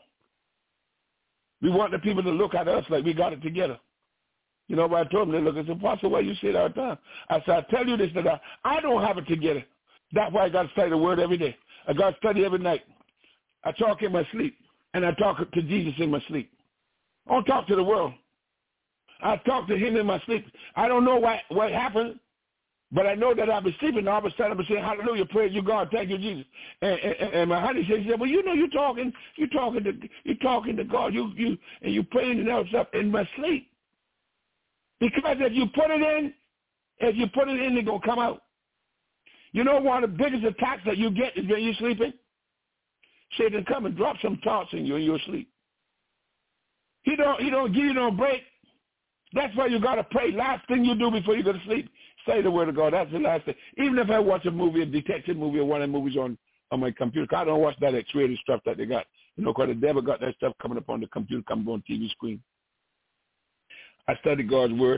We want the people to look at us like we got it together. You know what I told them? They look and said, Pastor, why you say that all the time? I said, I tell you this, that I, I don't have it together. That's why I got to study the word every day. I got to study every night. I talk in my sleep, and I talk to Jesus in my sleep. I don't talk to the world. I talk to him in my sleep. I don't know what, what happened, but I know that I've been sleeping. All of a sudden, I've been saying, hallelujah, praise you, God, thank you, Jesus. And, and, and my honey says, well, you know you're talking, you're talking to, you're talking to God, you, you, and you're praying and all stuff in my sleep. Because if you put it in, if you put it in, it's going to come out. You know one of the biggest attacks that you get is when you're sleeping? Satan come and drop some thoughts in you in your sleep. He don't, he don't give you no break. That's why you got to pray. Last thing you do before you go to sleep, say the word of God. That's the last thing. Even if I watch a movie, a detective movie, or one of the movies on, on my computer, I don't watch that X-rated stuff that they got. You know, because the devil got that stuff coming up on the computer, coming on T V screen. I study God's word.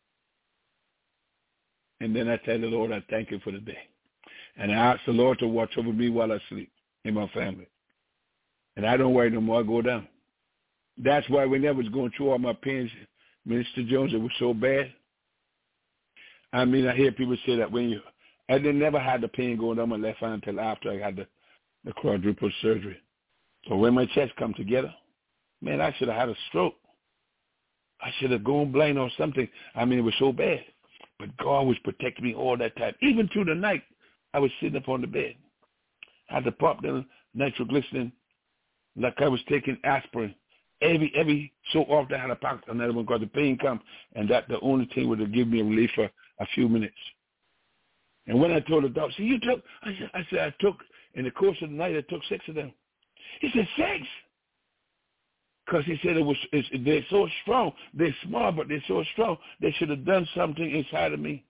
And then I tell the Lord, I thank you for the day. And I ask the Lord to watch over me while I sleep and my family. And I don't worry no more. I go down. That's why when I was going through all my pains, Minister Jones, it was so bad. I mean, I hear people say that when you, I didn't never had the pain going down my left hand until after I had the, the quadruple surgery. So when my chest come together, man, I should have had a stroke. I should have gone blind or something. I mean, it was so bad. But God was protecting me all that time. Even through the night, I was sitting up on the bed. I had to pop the nitroglycerin like I was taking aspirin. Every every so often I had to pop another one because the pain come, and that the only thing would have given me a relief for a few minutes. And when I told the doctor, see, you took, I said, I said, I took in the course of the night, it took six of them. He said, six? Because he said it was, it's, they're so strong. They're small, but they're so strong. They should have done something inside of me.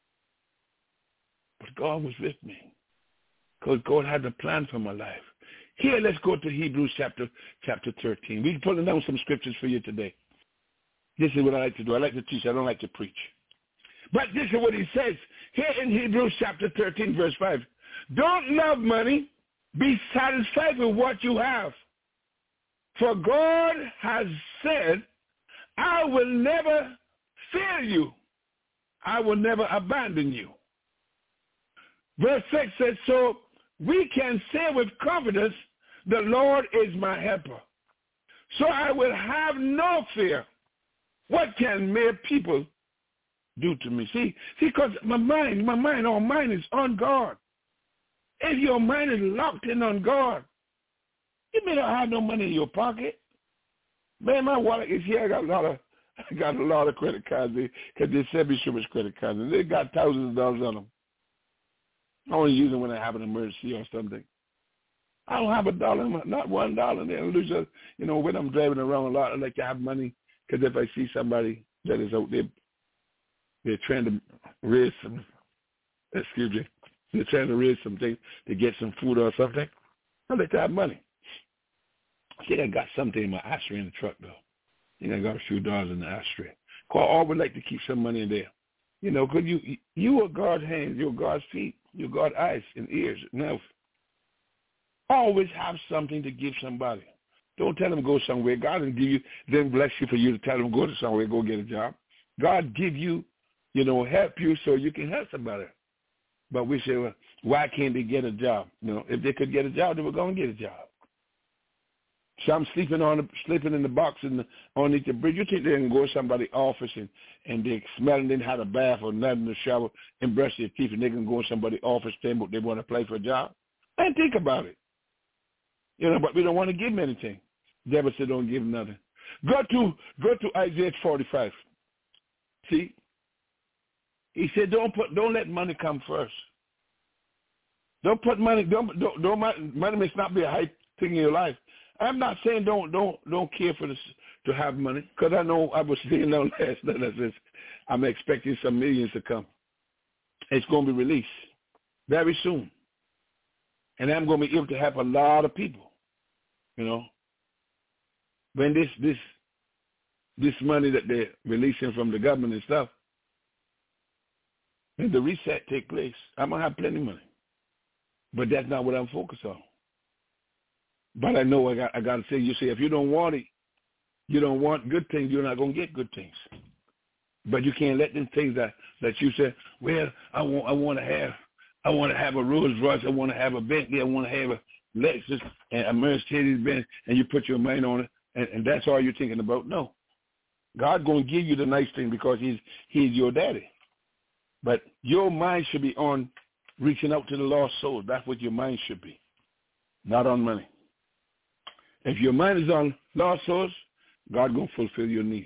But God was with me. Because God had a plan for my life. Here, let's go to Hebrews chapter chapter thirteen. We're pulling down some scriptures for you today. This is what I like to do. I like to teach. I don't like to preach. But this is what he says here in Hebrews chapter thirteen, verse five. Don't love money. Be satisfied with what you have. For God has said, I will never fail you. I will never abandon you. Verse six says, so we can say with confidence, the Lord is my helper. So I will have no fear. What can mere people do to me? See, see, because my mind, my mind, our mind is on God. If your mind is locked in on God, you may not have no money in your pocket. Man, my wallet is here. I got a lot of, I got a lot of credit cards because they send me so much credit cards, and they got thousands of dollars on them. I only use them when I have an emergency or something. I don't have a dollar, not one dollar there. You know, when I'm driving around a lot, I like to have money because if I see somebody that is out there, they're trying to raise some, excuse me, they're trying to raise something to get some food or something, I like to have money. I think I got something in my ashtray in the truck, though. I think I got a few dollars in the ashtray. I always like to keep some money in there. You know, because you, you are God's hands, you're God's feet, you're God's eyes and ears and mouth. Always have something to give somebody. Don't tell them go somewhere. God will give you, then bless you for you to tell them go to somewhere, go get a job. God give you, you know, help you so you can help somebody. But we say, well, why can't they get a job? You know, if they could get a job, they were going to get a job. Some sleeping on the, sleeping in the box in the, underneath the bridge. You think they can go to somebody's office and, and they smelling, didn't have a bath or nothing to shower and brush their teeth, and they can go in somebody's office saying they want to play for a job? And think about it. You know, but we don't want to give them anything. The devil said don't give them nothing. Go to go to Isaiah forty-five. See? He said don't put don't let money come first. Don't put money don't don't, don't money must not be a high thing in your life. I'm not saying don't don't don't care for this to have money, because I know I was saying that last night. I says I'm expecting some millions to come. It's going to be released very soon, and I'm going to be able to help a lot of people. You know, when this this this money that they're releasing from the government and stuff, when the reset take place, I'm gonna have plenty of money, but that's not what I'm focused on. But I know I got I got to say, you say, if you don't want it, you don't want good things, you're not going to get good things. But you can't let them things that, that you say, well, I want I want to have I want to have a Rolls Royce, I want to have a Bentley, I want to have a Lexus and a Mercedes Benz, and you put your mind on it, and, and that's all you're thinking about. No, God's going to give you the nice thing because He's He's your daddy. But your mind should be on reaching out to the lost souls. That's what your mind should be, not on money. If your mind is on lost souls, God going to fulfill your needs.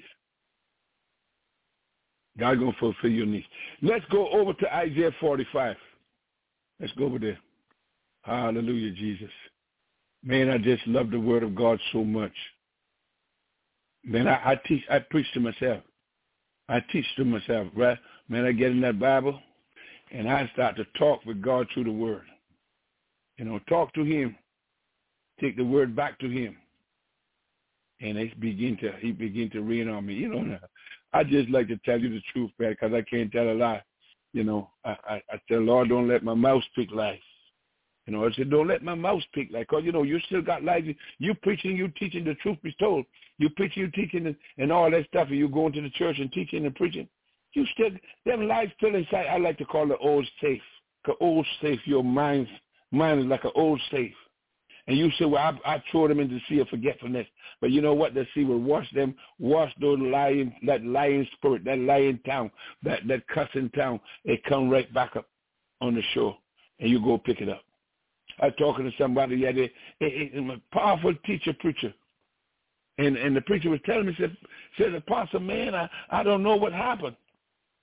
God going to fulfill your needs. Let's go over to Isaiah forty-five. Let's go over there. Hallelujah, Jesus. Man, I just love the word of God so much. Man, I, I teach, I preach to myself. I teach to myself, right? Man, I get in that Bible, and I start to talk with God through the word. You know, talk to Him. Take the word back to Him, and it begin to he begin to rain on me. You know, I just like to tell you the truth, man, because I can't tell a lie. You know, I, I, I tell Lord, don't let my mouth speak lies. You know, I said, don't let my mouth speak lies, because you know you still got lies. You preaching, you teaching, the truth be told. You preaching, you teaching, and, and all that stuff, and you going to the church and teaching and preaching. You still them lies still inside. I like to call it old safe. Cause old safe, your mind mind is like an old safe. And you say, well, I, I throw them into the sea of forgetfulness. But you know what? The sea will wash them, wash those lying, that lying spirit, that lying tongue, that, that cussing tongue. It come right back up on the shore, and you go pick it up. I was talking to somebody the other day, it, it, a powerful teacher, preacher. And and the preacher was telling me, said, said Apostle, man, I, I don't know what happened.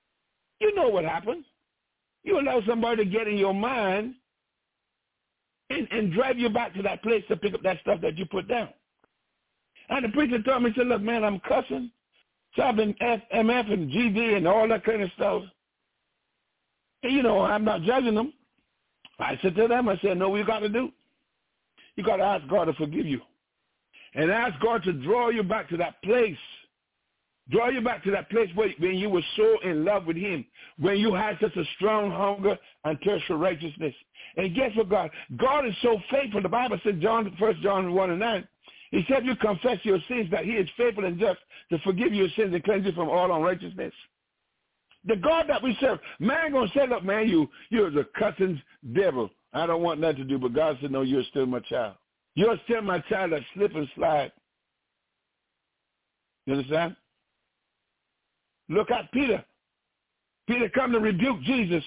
You know what happened. You allow somebody to get in your mind, and, and drive you back to that place to pick up that stuff that you put down. And the preacher told me, he said, look, man, I'm cussing. So I've been F M F and G D and all that kind of stuff. And, you know, I'm not judging them. I said to them, I said, no, what you got to do? You got to ask God to forgive you. And ask God to draw you back to that place. Draw you back to that place where when you were so in love with him, when you had such a strong hunger and thirst for righteousness. And guess what, God? God is so faithful. The Bible said, John, First John one and nine, he said, you confess your sins, that he is faithful and just to forgive your sins and cleanse you from all unrighteousness. The God that we serve, man going to say, look, man, you, you're the cussing devil. I don't want nothing to do, but God said, no, you're still my child. You're still my child that slip and slide. You understand? Look at Peter. Peter come to rebuke Jesus.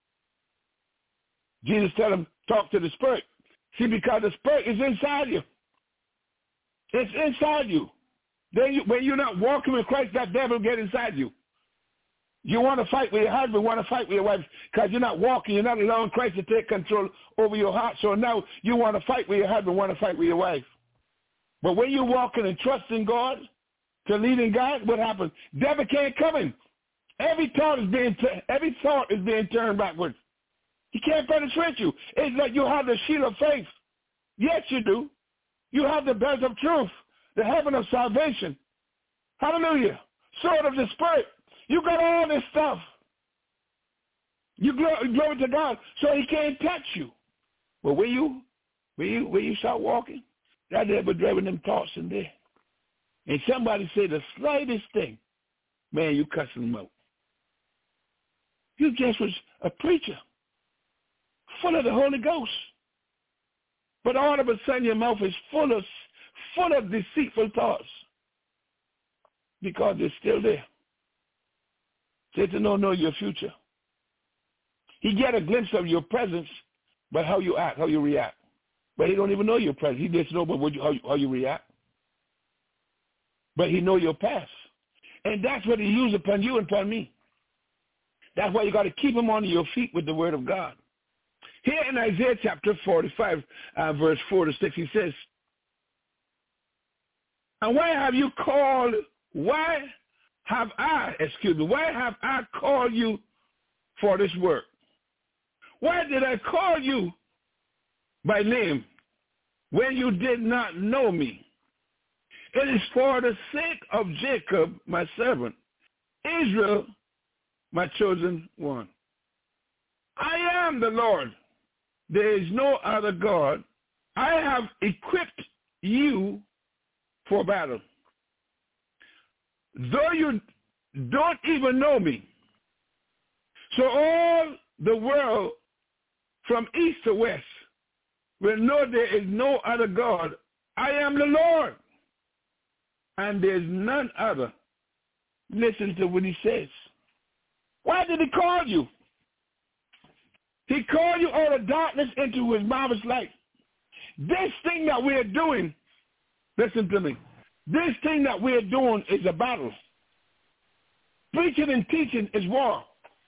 Jesus tell him, talk to the spirit. See, because the spirit is inside you. It's inside you. Then you, when you're not walking with Christ, that devil get inside you. You want to fight with your husband, want to fight with your wife, because you're not walking, you're not allowing Christ to take control over your heart. So now you want to fight with your husband, want to fight with your wife. But when you're walking and trusting God, to lead in God, what happens? Devil can't come in. Every thought is being t- every thought is being turned backwards. He can't penetrate you. It's like you have the shield of faith. Yes, you do. You have the belt of truth, the heaven of salvation. Hallelujah. Sword of the Spirit. You got all this stuff. You glory, glory to God, so he can't touch you. But when you, when you, when you start walking, that devil driving them thoughts in there. And somebody say the slightest thing, man, you cussing them out. You just was a preacher, full of the Holy Ghost. But all of a sudden your mouth is full of, full of deceitful thoughts because they're still there. Satan don't know your future. He get a glimpse of your presence, but how you act, how you react. But he don't even know your presence. He just know about what you, how, you, how you react. But he know your past. And that's what he used upon you and upon me. That's why you got to keep him on your feet with the word of God. Here in Isaiah chapter forty-five, uh, verse four to six, he says, and why have you called, why have I, excuse me, why have I called you for this work? Why did I call you by name when you did not know me? It is for the sake of Jacob, my servant, Israel, my chosen one. I am the Lord. There is no other God. I have equipped you for battle. Though you don't even know me. So all the world from east to west will know there is no other God. I am the Lord. And there's none other. Listen to what he says. Why did he call you? He called you out of darkness into his marvelous light. This thing that we're doing, listen to me, this thing that we're doing is a battle. Preaching and teaching is war.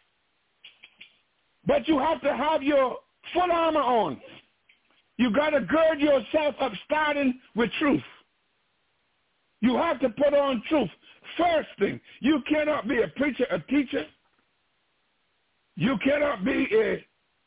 But you have to have your full armor on. You got to gird yourself up starting with truth. You have to put on truth. First thing, you cannot be a preacher, a teacher. You cannot be a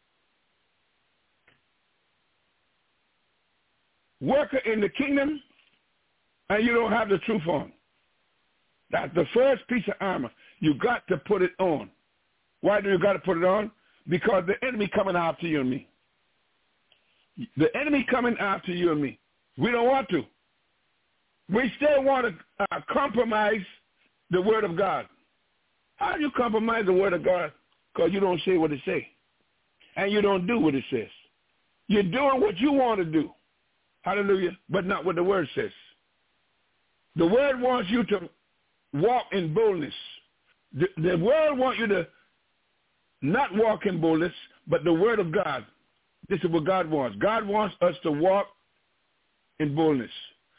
worker in the kingdom and you don't have the truth on. That's the first piece of armor. You got to put it on. Why do you got to put it on? Because the enemy coming after you and me. The enemy coming after you and me. We don't want to. We still want to uh, compromise the word of God. How do you compromise the word of God? Because you don't say what it says. And you don't do what it says. You're doing what you want to do. Hallelujah. But not what the word says. The word wants you to walk in boldness. The, the word wants you to not walk in boldness, but the word of God. This is what God wants. God wants us to walk in boldness.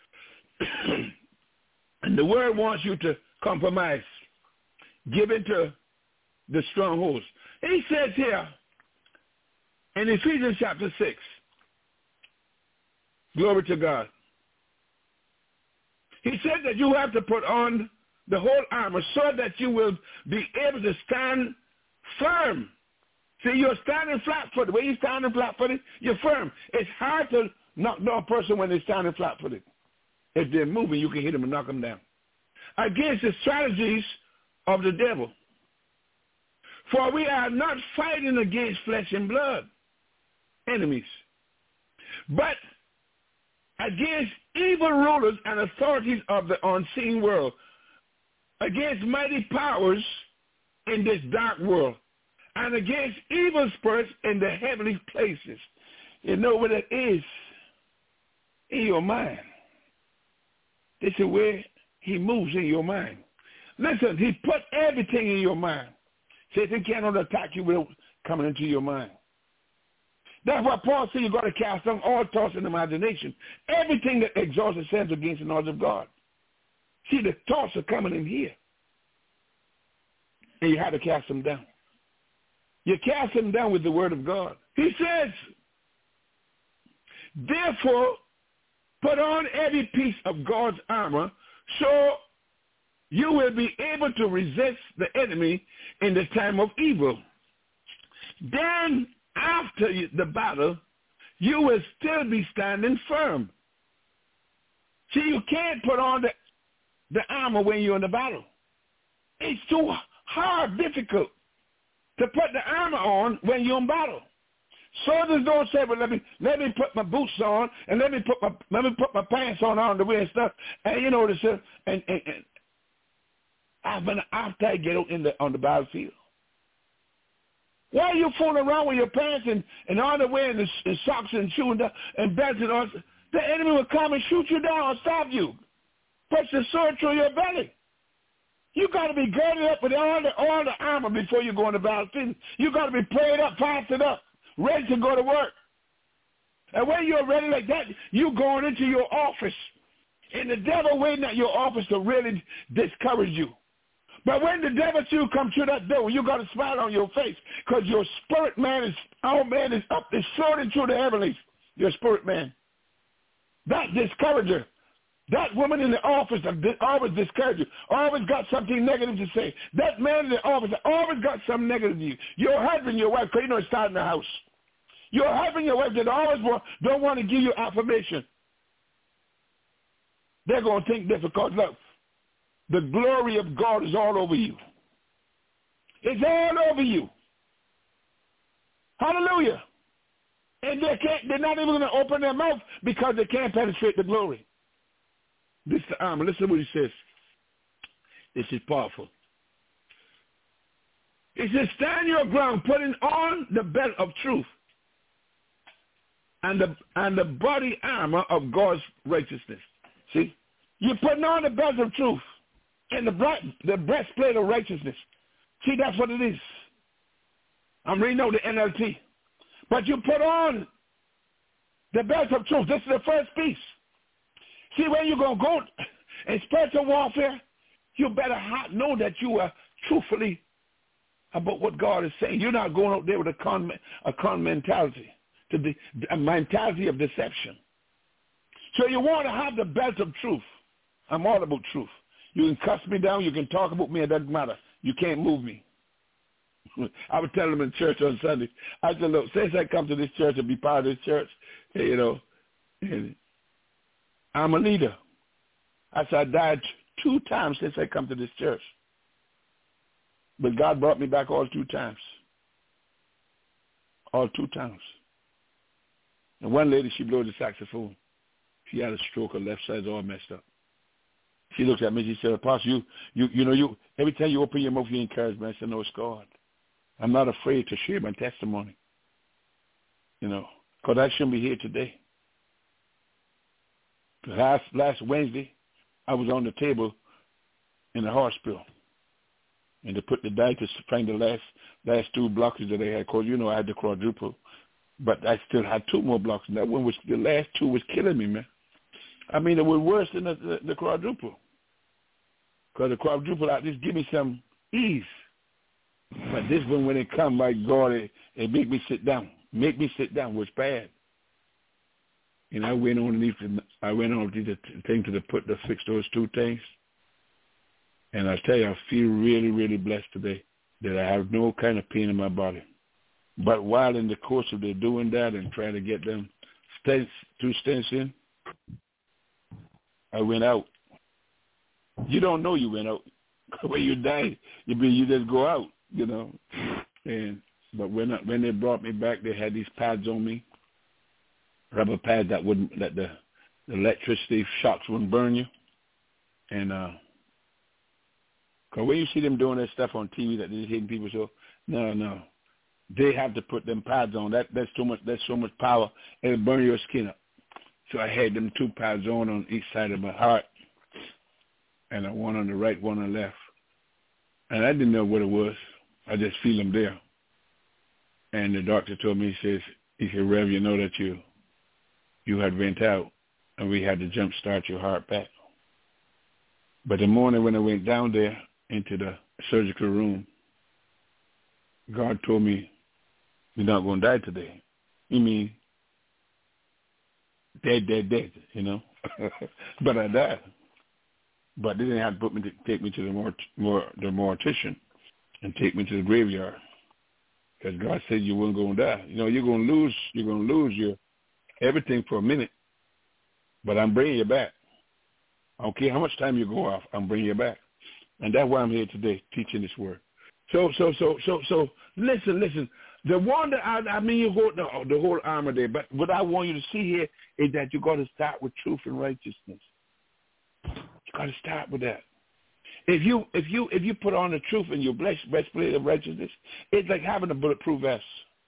And the word wants you to compromise. Give into the strongholds. He says here in Ephesians chapter six, Glory to God. He said that you have to put on the whole armor so that you will be able to stand firm. See, you're standing flat-footed. When you're standing flat-footed, you're firm. It's hard to knock down a person when they're standing flat-footed. If they're moving, you can hit them and knock them down. Against the strategies of the devil. For we are not fighting against flesh and blood, enemies, but against evil rulers and authorities of the unseen world, against mighty powers in this dark world, and against evil spirits in the heavenly places. You know what it is? In your mind. This is where he moves in your mind. Listen, he put everything in your mind. Satan cannot attack you without coming into your mind. That's why Paul said you've got to cast down all thoughts and imagination. Everything that exalts itself against the knowledge of God. See, the thoughts are coming in here. And you have to cast them down. You cast them down with the word of God. He says, therefore, put on every piece of God's armor so you will be able to resist the enemy in the time of evil. Then, after the battle, you will still be standing firm. See, you can't put on the, the armor when you're in the battle. It's too hard, difficult to put the armor on when you're in battle. Soldiers don't say, well, let me let me put my boots on and let me put my let me put my pants on on the way and stuff. And you know this, uh, and, and, and after, after I get out in the on the battlefield. Why are you fooling around with your pants and, and on the way and, the, and socks and shoes and, and belts and all? The enemy will come and shoot you down and stop you. Push the sword through your belly. You got to be girded up with all the all the armor before you go on the battlefield. You got to be prayed up, fasted up, ready to go to work. And when you're ready like that, you going into your office. And the devil waiting at your office to really discourage you. But when the devil too come through that door, you got a smile on your face because your spirit man is, our man is up, is soaring through the heavenlies, your spirit man. That discourager, that woman in the office always discouraged you, always got something negative to say. That man in the office always got something negative to you. Your husband, your wife, because you know it's starting the house. Your husband, your wife, that always want, don't want to give you affirmation. They're going to think difficult. Look, the glory of God is all over you. It's all over you. Hallelujah. And they can't, they're not even going to open their mouth because they can't penetrate the glory. This is the armor. Listen to what he says. This is powerful. He says, stand your ground, putting on the belt of truth and the, and the body armor of God's righteousness. See? You're putting on the belt of truth and the, breast, the breastplate of righteousness. See, that's what it is. I'm reading out the N L T. But you put on the belt of truth. This is the first piece. See, when you're going to go in spiritual warfare, you better know that you are truthfully about what God is saying. You're not going out there with a con, a con mentality, to the, a mentality of deception. So you want to have the belt of truth. I'm all about truth. You can cuss me down. You can talk about me. It doesn't matter. You can't move me. I would tell them in church on Sunday. I said, look, since I come to this church and be part of this church, you know, and I'm a leader. I said, I died two times since I come to this church. But God brought me back all two times. All two times. And one lady, she blew the saxophone. She had a stroke. Her left side's all messed up. She looked at me. She said, Apostle, you, you, you know, you every time you open your mouth, you encourage me. I said, no, it's God. I'm not afraid to share my testimony. You know, because I shouldn't be here today. Last last Wednesday, I was on the table in the hospital, and they put the doctors to find the last last two blockers that I had. Cause you know I had the quadruple, but I still had two more blockers. And that one was the last two was killing me, man. I mean, it was worse than the, the, the quadruple. Because the quadruple at least give me some ease. But this one, when it come, my God, it, it make me sit down. Make me sit down was bad. And I went underneath the, I went on to the thing to the put to fix those two things. And I tell you, I feel really, really blessed today that I have no kind of pain in my body. But while in the course of their doing that and trying to get them stents, two stents in, I went out. You don't know you went out. When you die, you be you just go out, you know. And but when when they brought me back, they had these pads on me, rubber pads that wouldn't that the, the electricity shocks wouldn't burn you. And uh, cause when you see them doing that stuff on T V that they're hitting people, so no, no, they have to put them pads on. That that's too much. That's so much power. It'll burn your skin up. So I had them two pads on on each side of my heart, and a one on the right, one on the left. And I didn't know what it was. I just feel them there. And the doctor told me, he says, he said, Rev, you know that you you had went out, and we had to jump start your heart back. But the morning when I went down there into the surgical room, God told me, you're not going to die today. You mean dead, dead, dead, you know. But I died. But they didn't have to put me to, take me to the mort, more, the mortician and take me to the graveyard, because God said you weren't going to die. You know, you're going to lose. You're going to lose your everything for a minute, but I'm bringing you back. I don't care how much time you go off. I'm bringing you back, and that's why I'm here today teaching this word. So, so, so, so, so. Listen, listen. The one that I, I mean, you go the, the whole armor there, but what I want you to see here is that you got to start with truth and righteousness. You got to start with that. If you if you if you put on the truth and your breastplate of righteousness, it's like having a bulletproof vest.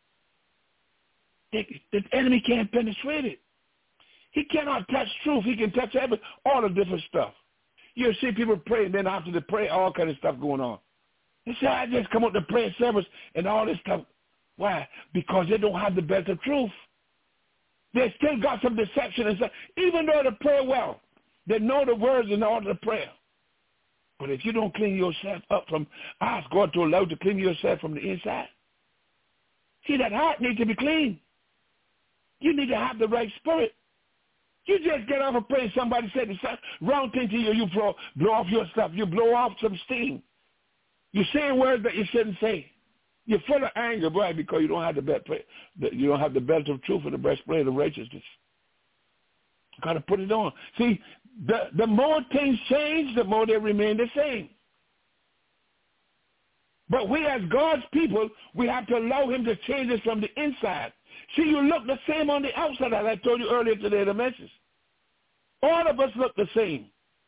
The, the enemy can't penetrate it. He cannot touch truth. He can touch every all the different stuff. You see people pray, and then after the prayer, all kind of stuff going on. They say, I just come up to prayer service and all this stuff. Why? Because they don't have the belt of truth. They still got some deception and stuff, even though they pray well. They know the words and all the prayer. But if you don't clean yourself up from, ask God to allow you to clean yourself from the inside. See, that heart needs to be clean. You need to have the right spirit. You just get off and pray. Somebody said the wrong thing to you. You blow, blow off your stuff. You blow off some steam. You're saying words that you shouldn't say. You're full of anger, boy, because you don't have the belt. You don't have the belt of truth and the breastplate of righteousness. You got to put it on. See, the the more things change, the more they remain the same. But we as God's people, we have to allow him to change us from the inside. See, you look the same on the outside, as I told you earlier today in the message. All of us look the same.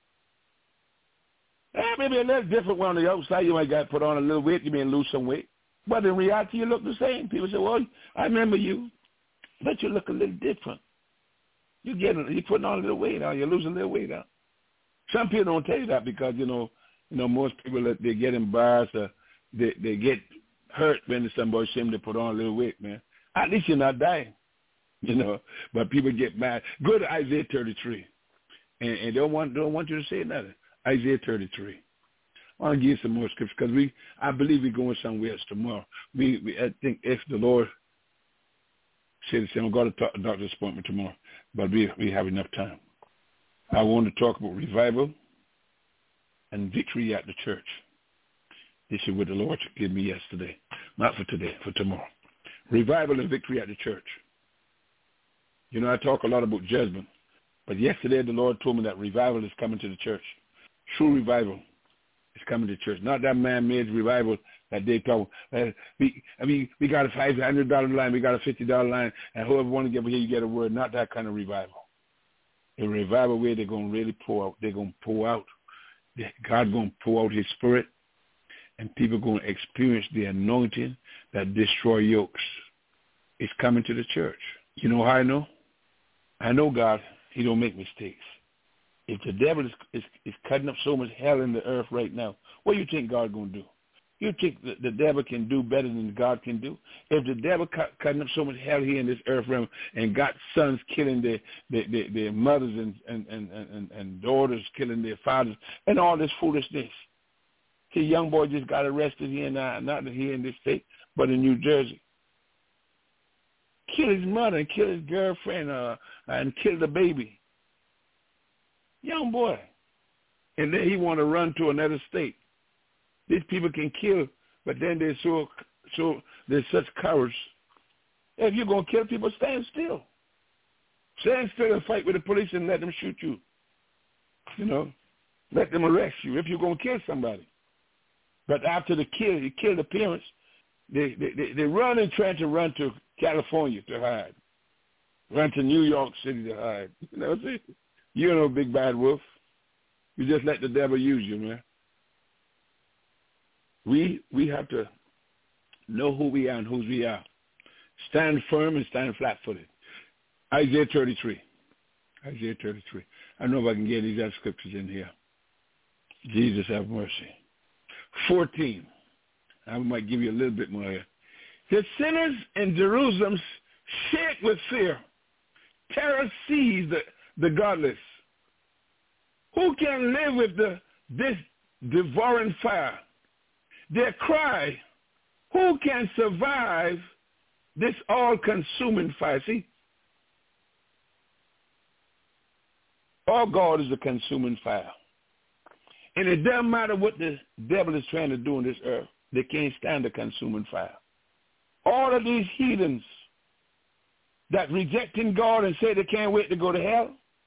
Eh, maybe a little different one on the outside. You might got to put on a little weight. You may lose some weight. But in reality, you look the same. People say, well, I remember you, but you look a little different. You get you're putting on a little weight on. You're losing a little weight out. Some people don't tell you that because, you know, you know, most people, they get embarrassed or they, they get hurt when somebody seems to put on a little weight, man. At least you're not dying, you know. But people get mad. Go to Isaiah thirty-three, and, and they don't want, don't want you to say nothing. Isaiah thirty-three. I want to give you some more scripture because we, I believe we're going somewhere else tomorrow. We, we, I think if the Lord said the same, I'm going to talk a doctor's appointment tomorrow, but we we have enough time. I want to talk about revival and victory at the church. This is what the Lord gave me yesterday, not for today, for tomorrow. Revival and victory at the church. You know, I talk a lot about judgment, but yesterday the Lord told me that revival is coming to the church. True revival is coming to church. Not that man-made revival that they talk. Uh, we, I mean, we got a five hundred dollars line, we got a fifty dollars line, and whoever want to get here, you get a word. Not that kind of revival. A revival where they're going to really pour out. They're going to pour out. God's going to pour out his spirit, and people are going to experience the anointing that destroy yokes. It's coming to the church. You know how I know? I know God, he don't make mistakes. If the devil is, is, is cutting up so much hell in the earth right now, what do you think God's going to do? You think the, the devil can do better than God can do? If the devil cut, cutting up so much hell here in this earth realm and got sons killing their, their, their, their mothers and, and, and, and, and daughters killing their fathers and all this foolishness. See, young boy just got arrested here now, not here in this state, but in New Jersey. kill his mother and kill his girlfriend uh, and kill the baby. Young boy. And then he want to run to another state. These people can kill, but then they're so, so they're such cowards. If you're going to kill people, stand still. Stand still and fight with the police and let them shoot you. You know, let them arrest you if you're going to kill somebody. But after the kill, you kill the parents, they, they, they, they run and try to run to California to hide. Run to New York City to hide. You know, see? You're no big bad wolf. You just let the devil use you, man. We we have to know who we are and whose we are. Stand firm and stand flat-footed. Isaiah thirty-three. Isaiah thirty-three. I don't know if I can get these other scriptures in here. Jesus have mercy. fourteen. I might give you a little bit more here. The sinners in Jerusalem shake with fear. Terror seized the, the godless. Who can live with the this devouring fire? Their cry, who can survive this all-consuming fire? See, our God is a consuming fire. And it doesn't matter what the devil is trying to do on this earth. They can't stand the consuming fire. All of these heathens that rejecting God and say they can't wait to go to hell.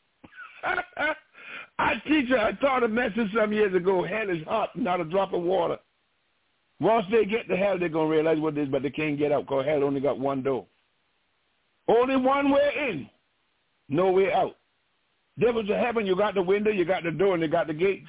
I teach you, I taught a message some years ago, hell is hot, not a drop of water. Once they get to hell, they're going to realize what it is, but they can't get out because hell only got one door. Only one way in, no way out. Devils of heaven, you got the window, you got the door, and you got the gates.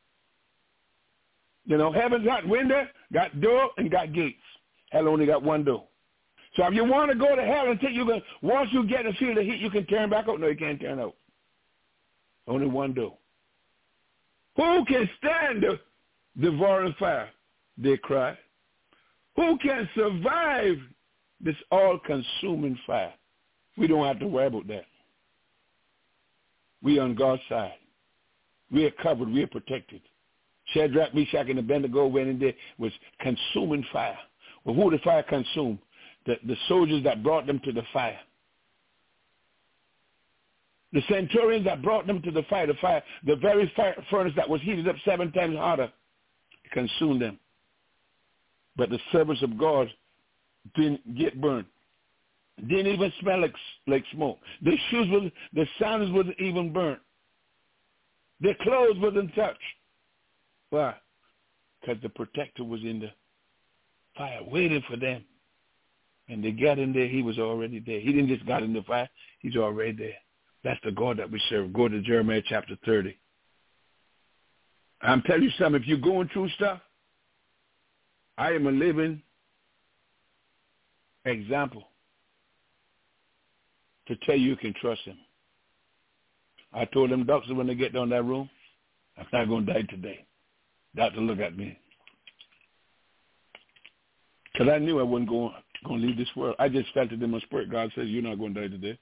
You know, heaven's got window, got door, and got gates. Hell only got one door. So if you want to go to hell and think you're going, once you get and feel the heat, you can turn back out. No, you can't turn out. Only one door. Who can stand the devouring fire? They cry. Who can survive this all-consuming fire? We don't have to worry about that. We on God's side. We are covered. We are protected. Shadrach, Meshach, and Abednego went in there was consuming fire. Well, who the fire consumed? The, the soldiers that brought them to the fire. The centurions that brought them to the fire, the fire, the very fire furnace that was heated up seven times hotter, consumed them. But the servants of God didn't get burned. Didn't even smell like, like smoke. Their shoes was, their sandals wasn't even burnt. Their clothes wasn't touched. Why? Because the protector was in the fire waiting for them. And they got in there, he was already there. He didn't just got in the fire, he's already there. That's the God that we serve. Go to Jeremiah chapter thirty. I'm telling you something, if you're going through stuff, I am a living example to tell you you can trust him. I told them doctors when they get down that room, I'm not going to die today. Doctor, look at me. Because I knew I wasn't going, going to leave this world. I just felt it in my spirit. God says, you're not going to die today.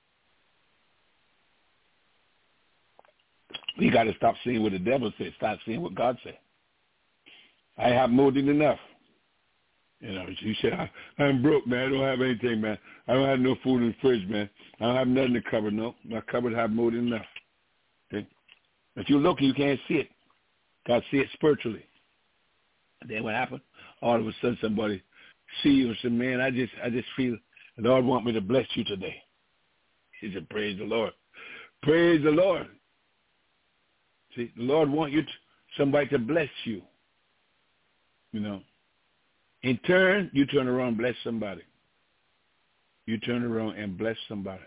We got to stop seeing what the devil says, start seeing what God said. I have more than enough. You know, you said, I, I'm broke, man. I don't have anything, man. I don't have no food in the fridge, man. I don't have nothing to cover, no. My cupboard have more than enough. Okay? If you're looking, you can't see it. God see it spiritually. And then what happened? All of a sudden somebody see you and say, man, I just I just feel the Lord want me to bless you today. He said, praise the Lord. Praise the Lord. See, the Lord want you to, somebody to bless you. You know. In turn, you turn around and bless somebody. You turn around and bless somebody.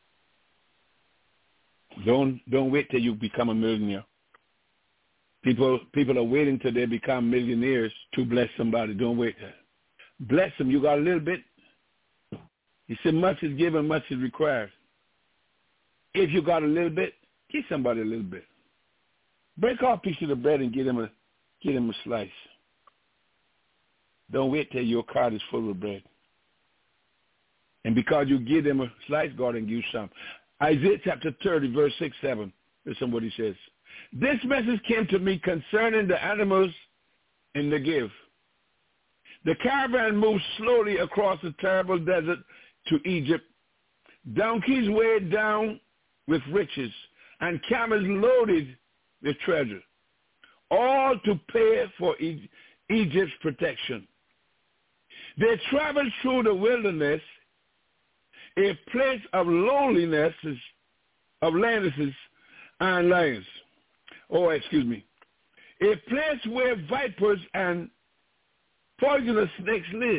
Don't don't wait till you become a millionaire. People people are waiting till they become millionaires to bless somebody. Don't wait. Bless them. You got a little bit. He said, much is given, much is required. If you got a little bit, give somebody a little bit. Break off a piece of the bread and give them a give them a slice. Don't wait till your cart is full of bread. And because you give them a slice, God will give you some. Isaiah chapter thirty, verse six, seven. Listen what he says. This message came to me concerning the animals in the give. The caravan moved slowly across the terrible desert to Egypt donkeys weighed down with riches, and camels loaded with treasure, all to pay for e- Egypt's protection. They traveled through the wilderness, a place of loneliness, of lionesses and lions. Oh, excuse me. A place where vipers and poisonous snakes live.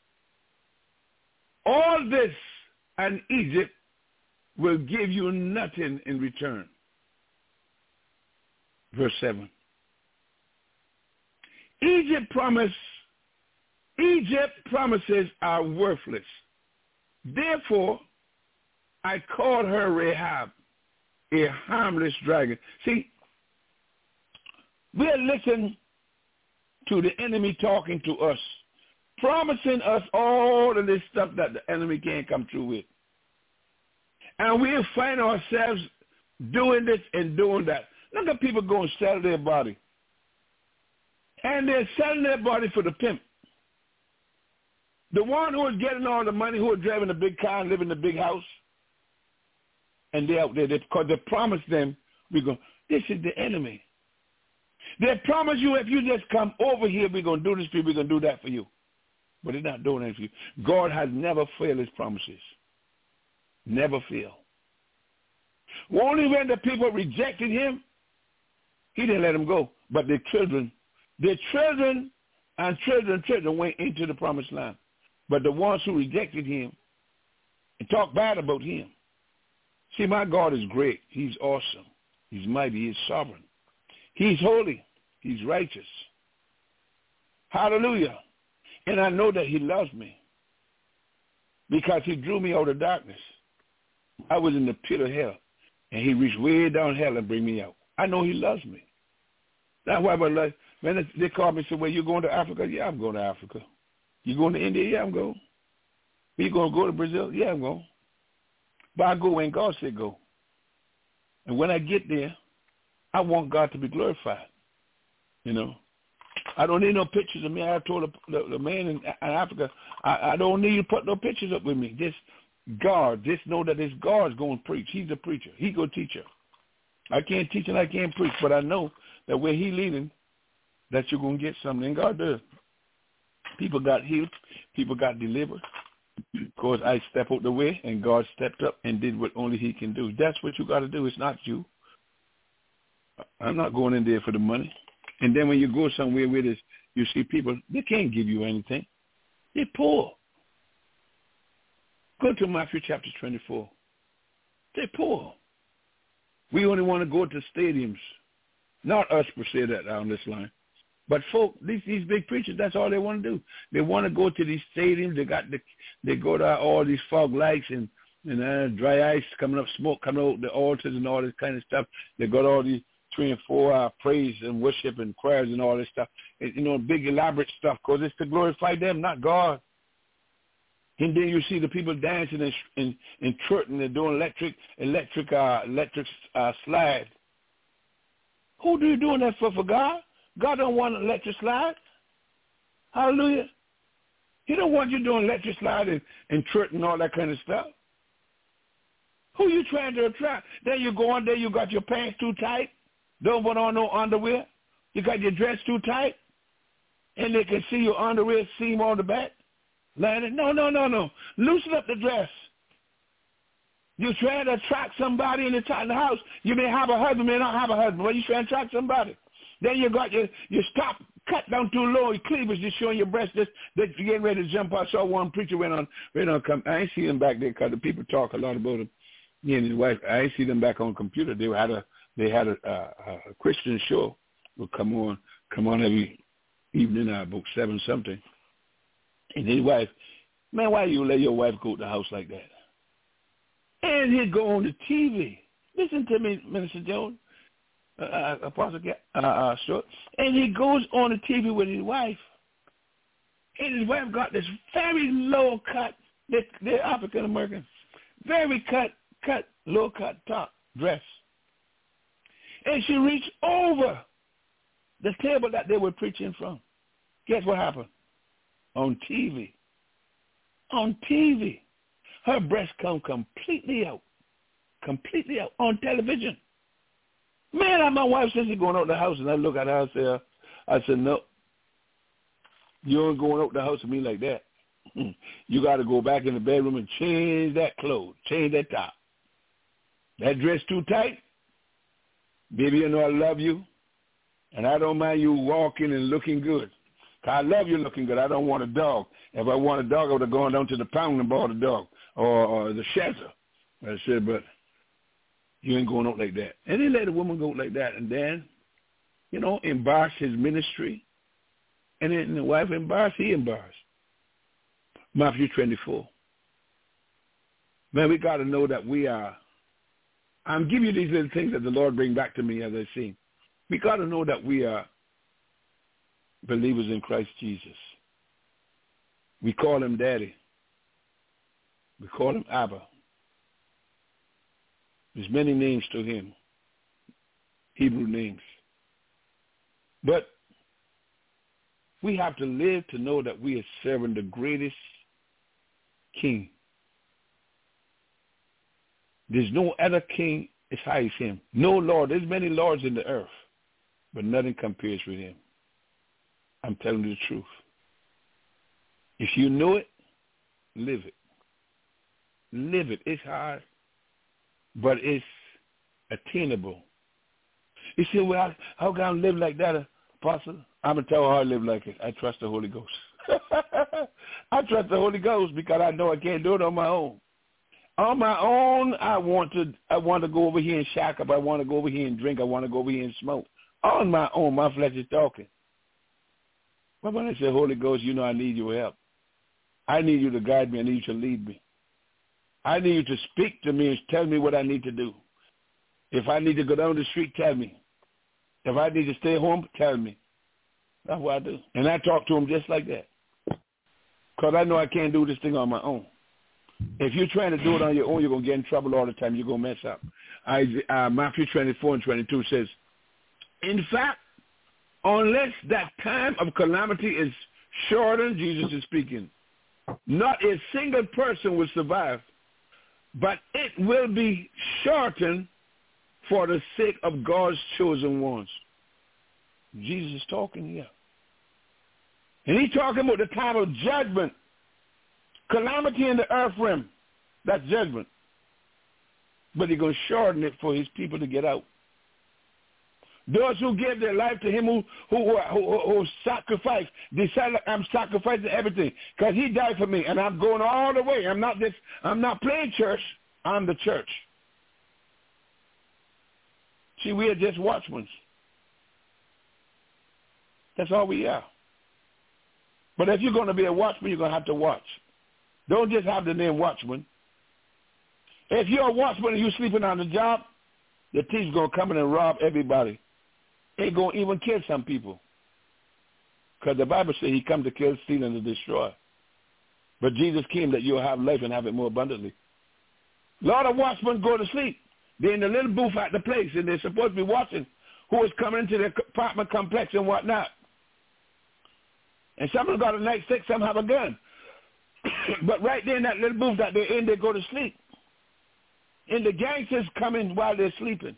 All this and Egypt will give you nothing in return. Verse seven. Egypt promise, Egypt promises are worthless. Therefore, I called her Rahab, a harmless dragon. See, we're listening to the enemy talking to us, promising us all of this stuff that the enemy can't come through with. And we find ourselves doing this and doing that. Look at people go and sell their body. And they're selling their body for the pimp. The one who is getting all the money, who is driving a big car and living in a big house. And they're out there because they, they promised them, we're going, this is the enemy. They promise you if you just come over here, we're going to do this for you, we're going to do that for you. But they're not doing it for you. God has never failed his promises. Never failed. Only when the people rejected him, he didn't let them go. But their children, their children and children, children went into the promised land. But the ones who rejected him and talked bad about him. See, my God is great. He's awesome. He's mighty. He's sovereign. He's holy. He's righteous. Hallelujah. And I know that he loves me because he drew me out of darkness. I was in the pit of hell, and he reached way down hell and bring me out. I know he loves me. That's why when they call me and say, well, you going to Africa? Yeah, I'm going to Africa. You going to India? Yeah, I'm going. You going to go to Brazil? Yeah, I'm going. But I go when God said go. And when I get there, I want God to be glorified. You know, I don't need no pictures of me. I told the, the, the man in, in Africa, I, I don't need you to put no pictures up with me. Just God, just know that this God's going to preach. He's a preacher. He's a teacher. I can't teach and I can't preach, but I know that where he leading, that you're going to get something. And God does. People got healed. People got delivered. Because I stepped out the way, and God stepped up and did what only he can do. That's what you got to do. It's not you. I'm not going in there for the money. And then when you go somewhere where this, you see people, they can't give you anything. They're poor. Go to Matthew chapter twenty-four. They're poor. We only want to go to stadiums. Not us per se that on this line. But folk, these these big preachers, that's all they want to do. They want to go to these stadiums. They got the, they go to all these fog lights and and uh, dry ice coming up, smoke coming out the altars and all this kind of stuff. They got all these three and four hour praise and worship and prayers and all this stuff. And, you know, big elaborate stuff because it's to glorify them, not God. And then you see the people dancing and and, and trotting and doing electric electric uh, electric uh, slide. Who are you doing that for? For God? God don't want to let you slide. Hallelujah. He don't want you doing let you slide and, and trot and all that kind of stuff. Who you trying to attract? Then you go on there, you got your pants too tight. Don't put on no underwear. You got your dress too tight. And they can see your underwear seam on the back. Landing. No, no, no, no. Loosen up the dress. You're trying to attract somebody in the, t- in the house. You may have a husband, may not have a husband, but you're trying to attract somebody. Then you got your, your stop cut down too low, your cleavage just showing your breast, just that you're getting ready to jump out. I saw one preacher went on, went on, come. I ain't see him back there because the people talk a lot about him. He and his wife, I ain't see them back on computer. They had a, they had a, a, a Christian show. Will come on, come on every evening at about seven something. And his wife, man, why you let your wife go to the house like that? And he'd go on the T V. Listen to me, Minister Jones. Uh, Apostle uh, uh, Short, and he goes on the T V with his wife, and his wife got this very low cut. They're, they're African American, very cut, cut, low cut top dress, and she reached over the table that they were preaching from. Guess what happened? On T V, on T V, Her breast come completely out, completely out on television. Man, my wife says she's going out the house, and I look at her and say, I said, no, you ain't going out the house with me like that. You got to go back in the bedroom and change that clothes, change that top. That dress too tight? Baby, you know I love you, and I don't mind you walking and looking good. I love you looking good. I don't want a dog. If I want a dog, I would have gone down to the pound and bought a dog or, or the shelter. I said, but you ain't going out like that. And they let a woman go like that, and then, you know, embarrass his ministry. And then the wife embarrassed, he embarrassed. Matthew twenty-four. Man, we got to know that we are, I'm giving you these little things that the Lord bring back to me as I see. We got to know that we are believers in Christ Jesus. We call him Daddy. We call him Abba. There's many names to him, Hebrew names. But we have to live to know that we are serving the greatest king. There's no other king as high as him. No Lord. There's many lords in the earth, but nothing compares with him. I'm telling you the truth. If you know it, live it. Live it. It's hard, but it's attainable. You say, well, how can I live like that, Apostle? I'm going to tell you how I live like it. I trust the Holy Ghost. I trust the Holy Ghost because I know I can't do it on my own. On my own, I want to I want to go over here and shack up. I want to go over here and drink. I want to go over here and smoke. On my own, my flesh is talking. But when I say, Holy Ghost, you know I need your help. I need you to guide me. I need you to lead me. I need you to speak to me and tell me what I need to do. If I need to go down the street, tell me. If I need to stay home, tell me. That's what I do. And I talk to him just like that. Because I know I can't do this thing on my own. If you're trying to do it on your own, you're going to get in trouble all the time. You're going to mess up. I, uh, Matthew twenty-four and twenty-two says, in fact, unless that time of calamity is shortened, Jesus is speaking, not a single person will survive, but it will be shortened for the sake of God's chosen ones. Jesus is talking here. And he's talking about the time of judgment. Calamity in the earth realm. That's judgment. But he's going to shorten it for his people to get out. Those who give their life to him, who who who, who sacrifice, decide I'm sacrificing everything because he died for me, and I'm going all the way. I'm not this. I'm not playing church. I'm the church. See, we are just watchmen. That's all we are. But if you're going to be a watchman, you're going to have to watch. Don't just have the name watchman. If you're a watchman and you're sleeping on the job, the thief's going to come in and rob everybody. They're going to even kill some people. Because the Bible says he come to kill, steal, and to destroy. But Jesus came that you'll have life and have it more abundantly. A lot of watchmen go to sleep. They're in the little booth at the place, and they're supposed to be watching who is coming into their apartment complex and whatnot. And some of them got a nightstick, some have a gun. But right there in that little booth that they're in, they go to sleep. And the gangsters come in while they're sleeping.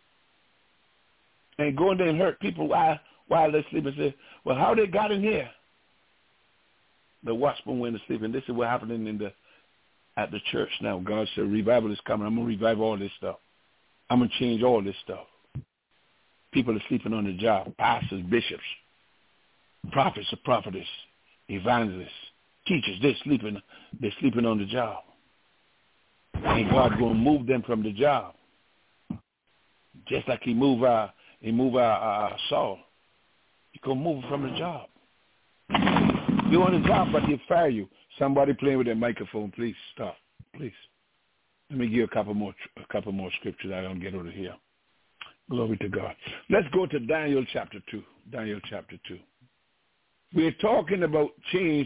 And go in there and hurt people while, while they're sleeping. Say, well, how they got in here? The watchman went to sleep. And this is what happening in the at the church now. God said, revival is coming. I'm going to revive all this stuff. I'm going to change all this stuff. People are sleeping on the job. Pastors, bishops, prophets or prophetess, evangelists, teachers, they're sleeping, they're sleeping on the job. And God's going to move them from the job. Just like he moved our, he moved our, our Saul. He's going to move from the job. You're on the job, but he'll fire you. Somebody playing with their microphone, please stop. Please. Let me give you a couple more, a couple more scriptures. I don't get out of here. Glory to God. Let's go to Daniel chapter two. Daniel chapter two. We're talking about change.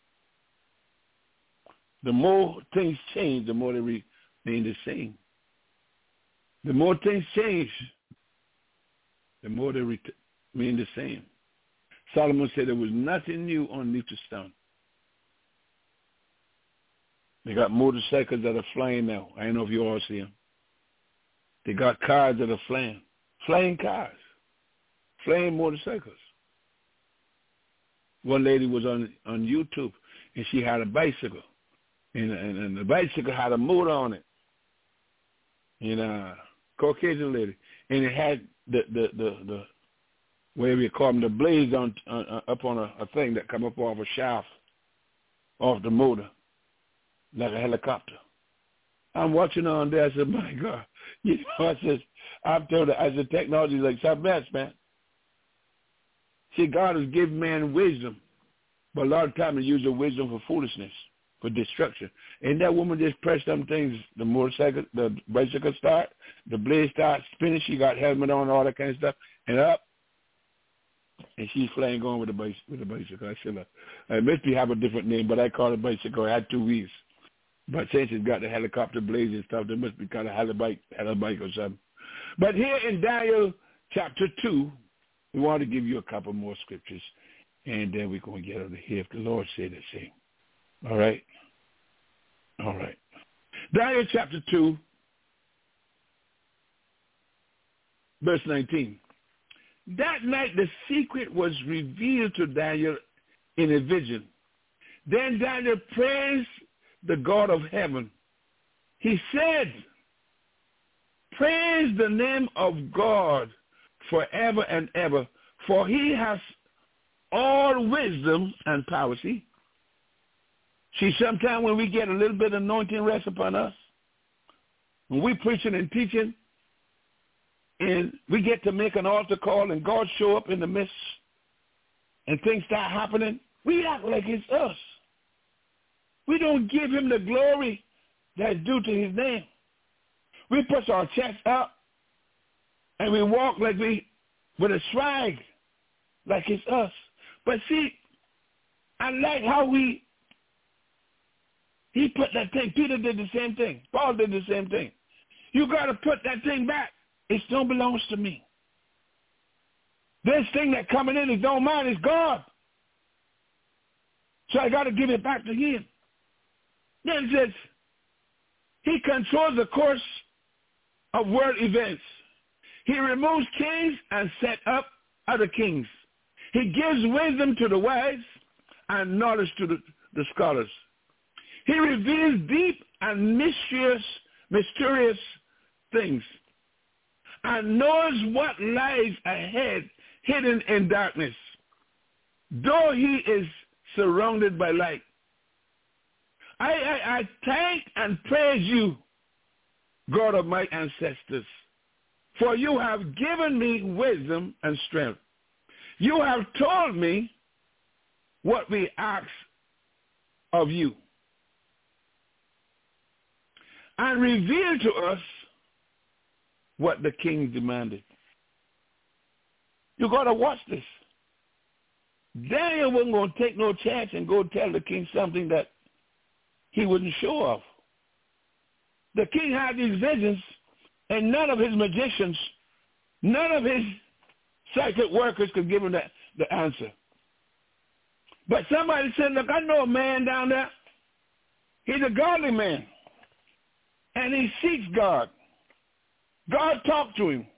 The more things change, the more they remain the same. The more things change, the more they remain the same. Solomon said there was nothing new underneath the sun. They got motorcycles that are flying now. I don't know if you all see them. They got cars that are flying. Flying cars. Flying motorcycles. One lady was on, on YouTube, and she had a bicycle. And, and, and the bicycle had a motor on it. And a Caucasian lady. And it had the, the, the, the whatever you call them, the blades on, on up on a, a thing that come up off a shaft, off the motor, like a helicopter. I'm watching on there. I said, my God. You know, I said, I've told her, I said, technology is like something else, man. See, God has given man wisdom, but a lot of times he uses the wisdom for foolishness, for destruction. And that woman just pressed them things, the motorcycle, the bicycle start, the blade start spinning. She got helmet on, all that kind of stuff, and up. And she's flying going with the bicycle. With the bicycle. I said, it must be have a different name, but I call it bicycle. It had two wheels. But since it's got the helicopter blades and stuff, there must be kind of helibike, helibike or something. But here in Daniel chapter two, we want to give you a couple more scriptures, and then we're going to get out of here if the Lord said the same. All right? All right. Daniel chapter two, verse nineteen. That night the secret was revealed to Daniel in a vision. Then Daniel praised the God of heaven. He said, praise the name of God forever and ever, for he has all wisdom and power. See? See, sometimes when we get a little bit of anointing rest upon us, when we're preaching and teaching, and we get to make an altar call and God show up in the midst and things start happening, we act like it's us. We don't give him the glory that's due to his name. We push our chest up and we walk like we, with a swag, like it's us. But see, I like how we, he put that thing, Peter did the same thing. Paul did the same thing. You got to put that thing back. It don't belong to me. This thing that coming in is don't mine, it's God. So I got to give it back to him. Then it says, he controls the course of world events. He removes kings and set up other kings. He gives wisdom to the wise and knowledge to the, the scholars. He reveals deep and mysterious, mysterious things and knows what lies ahead hidden in darkness, though he is surrounded by light. I, I, I thank and praise you, God of my ancestors, for you have given me wisdom and strength. You have told me what we ask of you and revealed to us what the king demanded. You got to watch this. Daniel wasn't going to take no chance and go tell the king something that he wasn't sure of. The king had these visions, and none of his magicians, none of his psychic workers could give him that, the answer. But somebody said, look, I know a man down there. He's a godly man, and he seeks God. God talked to him.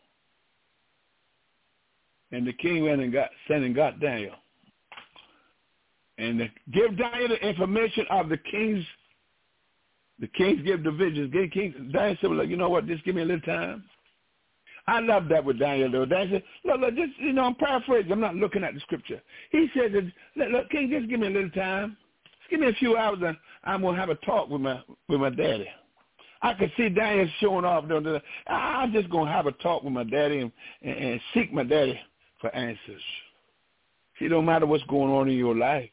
And the king went and got sent and got Daniel. And to give Daniel the information of the king's, the kings give the visions. Give king, Daniel said, well, you know what, just give me a little time. I love that with Daniel, though. Daniel said, look, look, just, you know, I'm paraphrasing. I'm not looking at the scripture. He says, look, look, king, just give me a little time. Just give me a few hours and I'm going to have a talk with my with my daddy. I could see Daniel showing off. I'm just going to have a talk with my daddy and, and, and seek my daddy for answers. See, no matter what's going on in your life,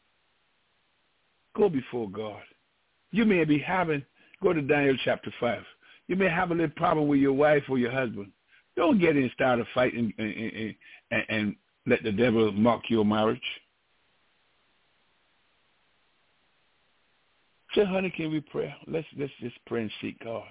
go before God. You may be having, go to Daniel chapter five. You may have a little problem with your wife or your husband. Don't get in and start a fight and, and, and, and let the devil mock your marriage. Say, honey, can we pray? Let's, let's just pray and seek God.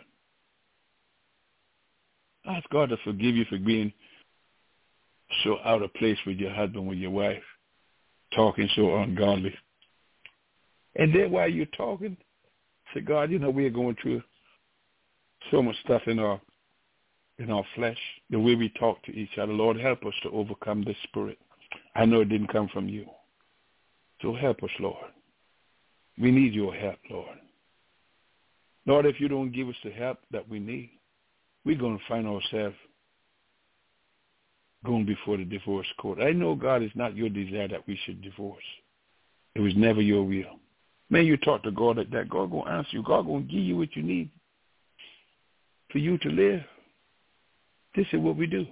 Ask God to forgive you for being so out of place with your husband, with your wife, talking so ungodly. And then while you're talking, Say, God, you know, we're going through so much stuff in our in our flesh, the way we talk to each other. Lord, help us to overcome this spirit. I know it didn't come from you. So help us, Lord. We need your help, Lord. Lord, if you don't give us the help that we need, we're going to find ourselves going before the divorce court. I know, God, it's not your desire that we should divorce. It was never your will. Man, you talk to God like that, God going to answer you. God going to give you what you need for you to live. This is what we do.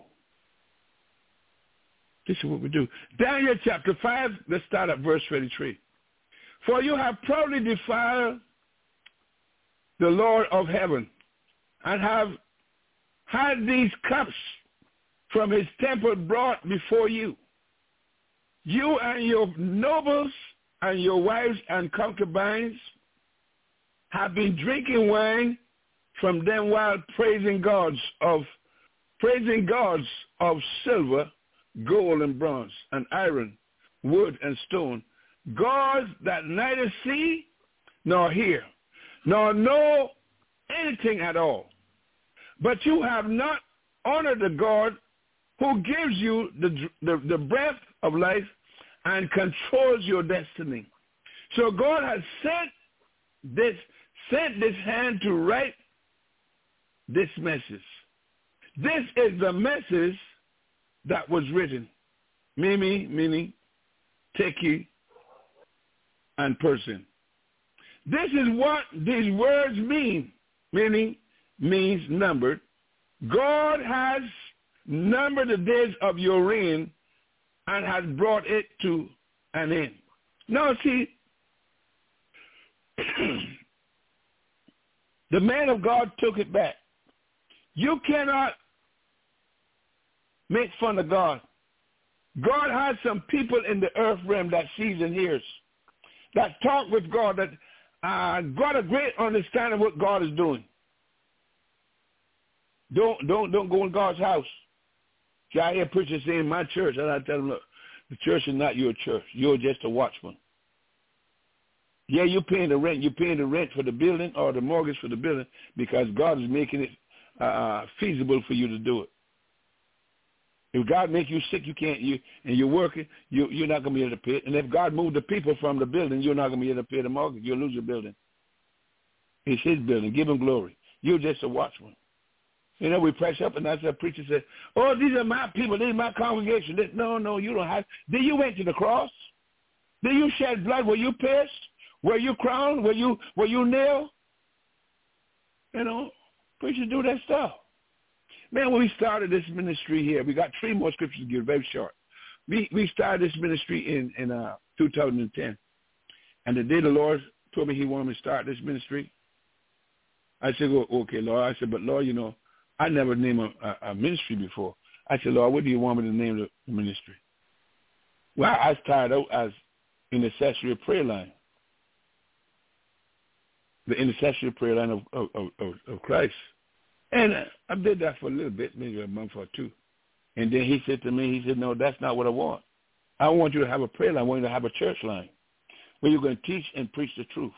This is what we do. Daniel chapter five, let's start at verse twenty-three. For you have proudly defiled the Lord of heaven, and have had these cups from his temple brought before you. You and your nobles and your wives and concubines have been drinking wine from them while praising gods of praising gods of silver, gold and bronze, and iron, wood and stone, gods that neither see nor hear, nor know anything at all. But you have not honored the God who gives you the, the, the breath of life and controls your destiny. So God has sent this, sent this hand to write this message. This is the message that was written. Mimi, meaning Teki, and person. This is what these words mean, meaning means numbered. God has numbered the days of your reign and has brought it to an end. Now, see, the man of God took it back. You cannot make fun of God. God has some people in the earth realm that sees and hears, that talk with God, that uh, got a great understanding of what God is doing. Don't don't don't go in God's house. See, I hear preachers saying, my church, and I tell them, look, the church is not your church. You're just a watchman. Yeah, you're paying the rent. You're paying the rent for the building or the mortgage for the building because God is making it uh, feasible for you to do it. If God makes you sick, you can't, you and you're working, you, you're not going to be able to pay it. And if God moved the people from the building, you're not going to be able to pay the mortgage. You'll lose your building. It's his building. Give him glory. You're just a watchman. You know, we press up, and that's a preacher said, oh, these are my people. These are my congregation. This, no, no, you don't have. Did you went to the cross? Did you shed blood? Were you pierced? Were you crowned? Were you, were you nailed? You know, preachers do that stuff. Man, when we started this ministry here, we got three more scriptures to give, very short. We we started this ministry in, in uh, two thousand ten. And the day the Lord told me he wanted me to start this ministry, I said, oh, okay, Lord. I said, but Lord, you know, I never named a, a, a ministry before. I said, Lord, what do you want me to name the, the ministry? Well, I started out as intercessory prayer line. The intercessory prayer line of, of, of, of Christ. And I did that for a little bit, maybe a month or two. And then he said to me, he said, no, that's not what I want. I want you to have a prayer line. I want you to have a church line where you're going to teach and preach the truth.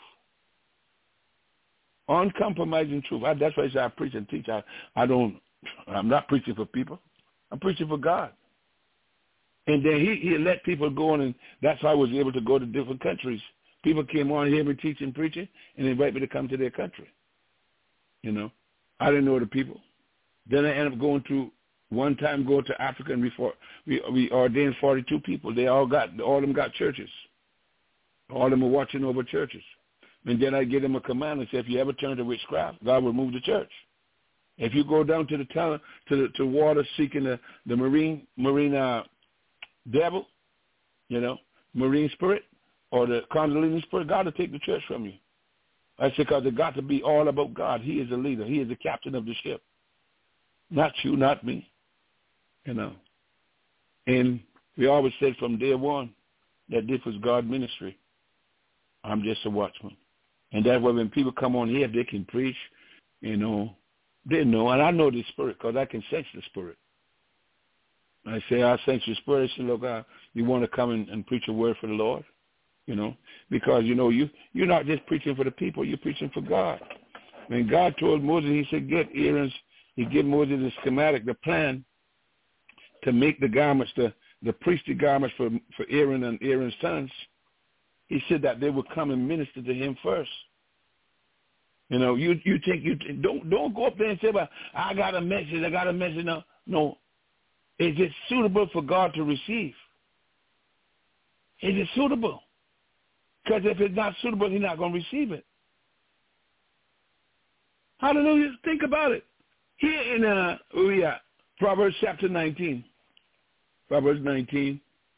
Uncompromising truth. I, that's why I say I preach and teach. I, I don't, I'm not preaching for people. I'm preaching for God. And then he, he let people go on, and that's how I was able to go to different countries. People came on, hear me teaching and preaching, and invite me to come to their country. You know, I didn't know the people. Then I ended up going to, one time going to Africa, and we, for, we, we ordained forty-two people. They all got, all of them got churches. All of them are watching over churches. And then I give them a command and say, if you ever turn to witchcraft, God will move the church. If you go down to the town, to the to water seeking the, the marine marine uh, devil, you know, marine spirit, or the Kundalini spirit, God will take the church from you. I say, because it got to be all about God. He is the leader. He is the captain of the ship. Not you, not me. You know. And we always said from day one that this was God's ministry. I'm just a watchman. And that way when people come on here, they can preach, you know, they know. And I know the spirit because I can sense the spirit. I say, I sense your spirit. I say, look, uh, you want to come and, and preach a word for the Lord? you know, because, you know, you, you're not just preaching for the people, you're preaching for God. When God told Moses, he said, get Aaron's, he gave Moses the schematic, the plan to make the garments, the, the priestly garments for, for Aaron and Aaron's sons. He said that they would come and minister to him first. You know, you you take you don't don't go up there and say, "Well, I got a message, I got a message." No, no, is it suitable for God to receive? Is it suitable? Because if it's not suitable, He's not going to receive it. Hallelujah! Think about it. Here in uh, oh yeah, Proverbs chapter nineteen, Proverbs nineteen,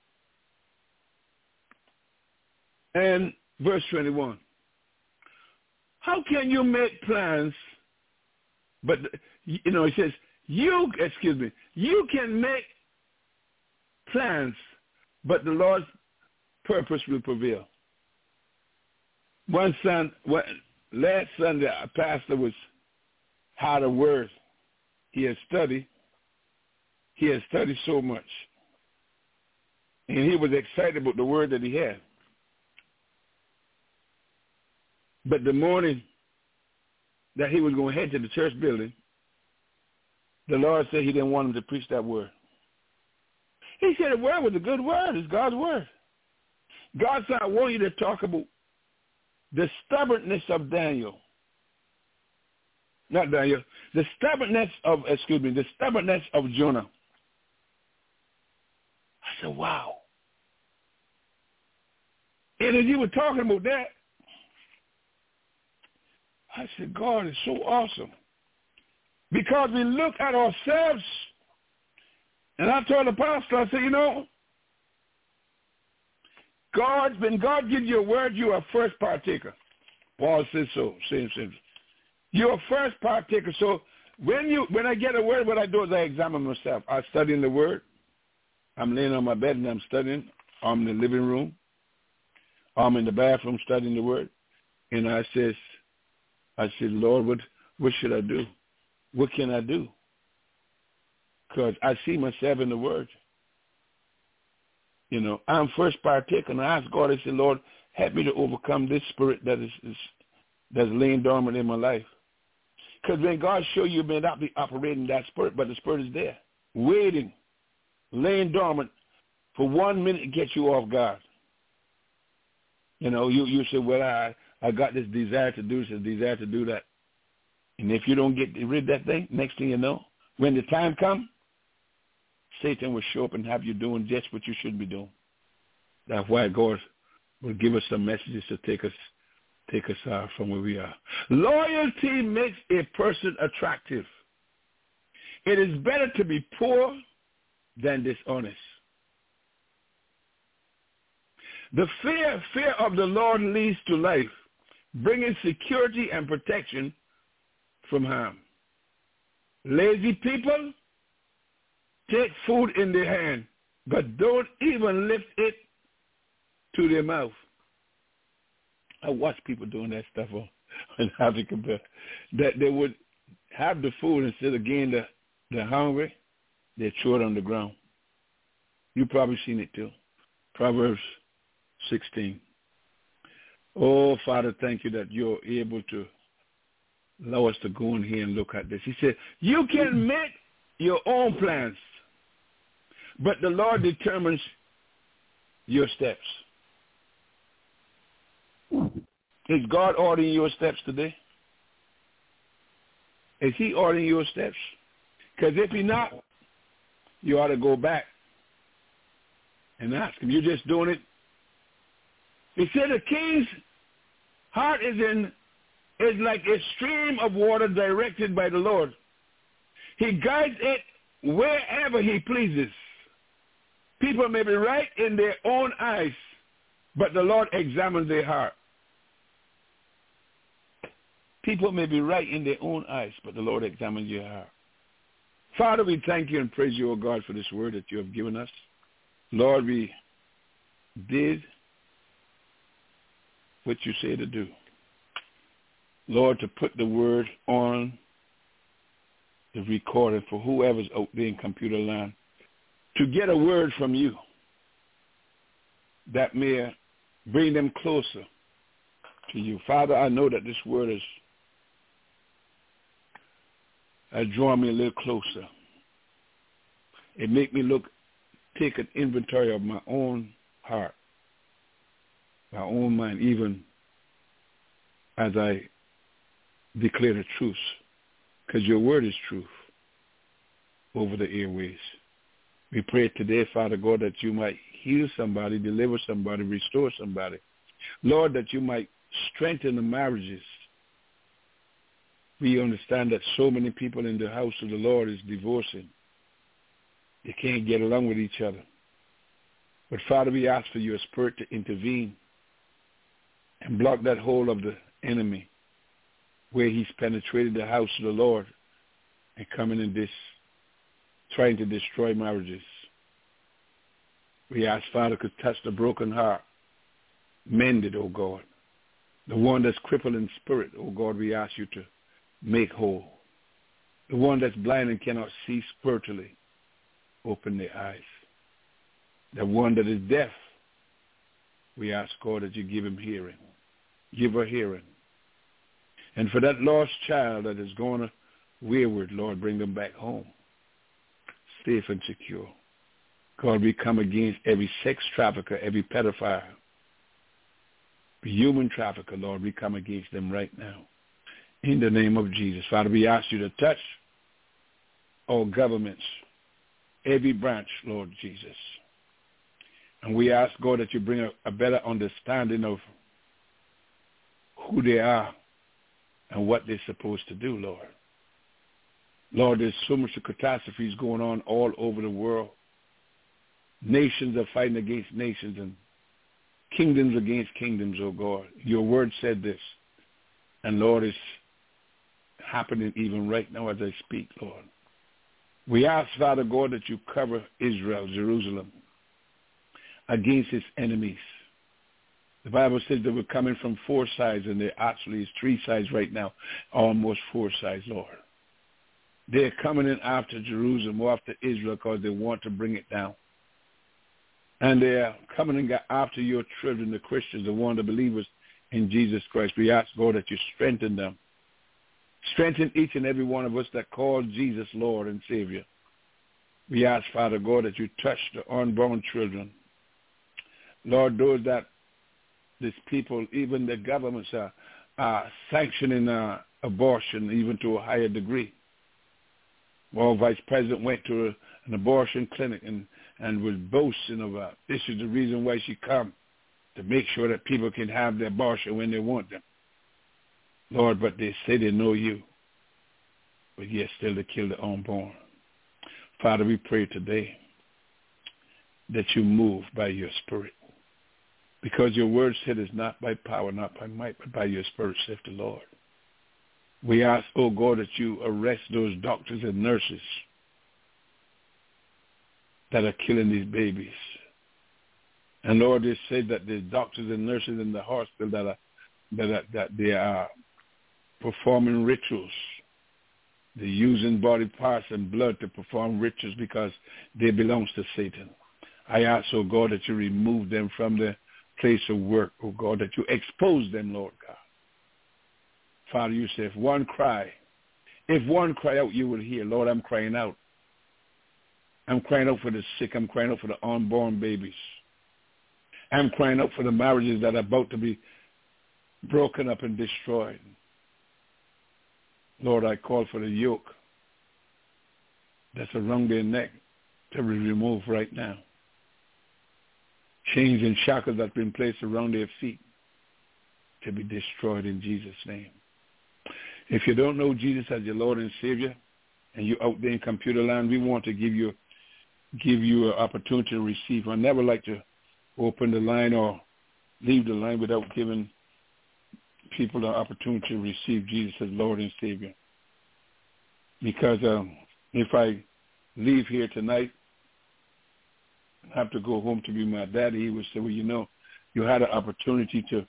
and verse twenty-one. How can you make plans, but, you know, it says, you, excuse me, you can make plans, but the Lord's purpose will prevail. One son, last Sunday, a pastor was, had a word. He had studied. He had studied so much. And he was excited about the word that he had. But the morning that he was going to head to the church building, the Lord said he didn't want him to preach that word. He said the word was a good word. It's God's word. God said, I want you to talk about the stubbornness of Daniel. Not Daniel. The stubbornness of, excuse me, the stubbornness of Jonah. I said, wow. And as you were talking about that, I said, God is so awesome. Because we look at ourselves, and I told the pastor, I said, you know, God, when God gives you a word, you are a first partaker. Paul says so, same sentence. You're a first partaker. So when you when I get a word, what I do is I examine myself. I study in the word. I'm laying on my bed and I'm studying. I'm in the living room. I'm in the bathroom studying the word. And I says, I said, Lord, what, what should I do? What can I do? Because I see myself in the word. You know, I'm first partaker, and I ask God, I said, Lord, help me to overcome this spirit that is, is that's laying dormant in my life. Because when God shows you, you may not be operating that spirit, but the spirit is there, waiting, laying dormant for one minute to get you off guard. You know, you, you say, well, I, I got this desire to do this, desire to do that. And if you don't get rid of that thing, next thing you know, when the time comes, Satan will show up and have you doing just what you should be doing. That's why God will give us some messages to take us take us uh, from where we are. Loyalty makes a person attractive. It is better to be poor than dishonest. The fear, fear of the Lord leads to life, bringing security and protection from harm. Lazy people take food in their hand, but don't even lift it to their mouth. I watch people doing that stuff on, on African Bill. That they would have the food instead of getting the, the hungry, they throw it on the ground. You've probably seen it too. Proverbs sixteen. Oh, Father, thank you that you're able to allow us to go in here and look at this. He said, you can make your own plans, but the Lord determines your steps. Is God ordering your steps today? Is he ordering your steps? Because if he's not, you ought to go back and ask him. You're just doing it. He said the king's heart is in is like a stream of water directed by the Lord. He guides it wherever he pleases. People may be right in their own eyes, but the Lord examines their heart. People may be right in their own eyes, but the Lord examines your heart. Father, we thank you and praise you, O God, for this word that you have given us. Lord, we did what you say to do. Lord, to put the word on the recording for whoever's out there in computer land, to get a word from you that may Bring them closer to you. Father, I know that this word has, has drawn me a little closer. It make me look, take an inventory of my own heart, my own mind, even as I declare the truth, because your word is truth over the airways. We pray today, Father God, that you might heal somebody, deliver somebody, restore somebody. Lord, that you might strengthen the marriages. We understand that so many people in the house of the Lord is divorcing. They can't get along with each other. But Father, we ask for your spirit to intervene and block that hole of the enemy where he's penetrated the house of the Lord and coming in this, trying to destroy marriages. We ask, Father, to touch the broken heart, mend it, oh God. The one that's crippled in spirit, oh God, we ask you to make whole. The one that's blind and cannot see spiritually, open their eyes. The one that is deaf, we ask, God, that you give him hearing. Give her hearing. And for that lost child that is going wayward, Lord, bring them back home, safe and secure. God, we come against every sex trafficker, every pedophile, human trafficker, Lord, we come against them right now. In the name of Jesus. Father, we ask you to touch all governments, every branch, Lord Jesus. And we ask, God, that you bring a, a better understanding of who they are and what they're supposed to do, Lord. Lord, there's so much catastrophes going on all over the world. Nations are fighting against nations and kingdoms against kingdoms, oh God. Your word said this. And Lord, it's happening even right now as I speak, Lord. We ask, Father God, that you cover Israel, Jerusalem, against its enemies. The Bible says they were coming from four sides, and there actually is three sides right now, almost four sides, Lord. They're coming in after Jerusalem or after Israel because they want to bring it down. And they're coming in after your children, the Christians, the one, the believers in Jesus Christ. We ask, God, that you strengthen them. Strengthen each and every one of us that call Jesus Lord and Savior. We ask, Father God, that you touch the unborn children. Lord, those that these people, even the governments are, are sanctioning uh, abortion even to a higher degree. Well, Vice President went to a, an abortion clinic and, and was boasting about this is the reason why she come, to make sure that people can have their abortion when they want them. Lord, but they say they know you, but yet still they kill the unborn. Father, we pray today that you move by your spirit, because your word said it's not by power, not by might, but by your spirit, saith the Lord. We ask, oh God, that you arrest those doctors and nurses that are killing these babies. And Lord, they said that the doctors and nurses in the hospital that are that are, that they are performing rituals. They're using body parts and blood to perform rituals because they belong to Satan. I ask, oh God, that you remove them from the place of work, oh God, that you expose them, Lord God. Father, you say, if one cry, if one cry out, you will hear. Lord, I'm crying out. I'm crying out for the sick. I'm crying out for the unborn babies. I'm crying out for the marriages that are about to be broken up and destroyed. Lord, I call for the yoke that's around their neck to be removed right now. Chains and shackles that have been placed around their feet to be destroyed in Jesus' name. If you don't know Jesus as your Lord and Savior, and you're out there in computer land, we want to give you give you an opportunity to receive. I never like to open the line or leave the line without giving people the opportunity to receive Jesus as Lord and Savior. Because um, if I leave here tonight and have to go home to be my daddy, he would say, well, you know, you had an opportunity to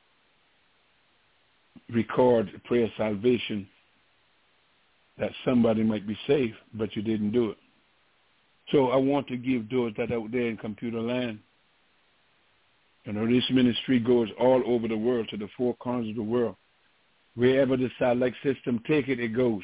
record a prayer of salvation that somebody might be saved, but you didn't do it. So I want to give those that are out there in computer land You know, this ministry goes all over the world, to the four corners of the world. Wherever the satellite system take it, it goes.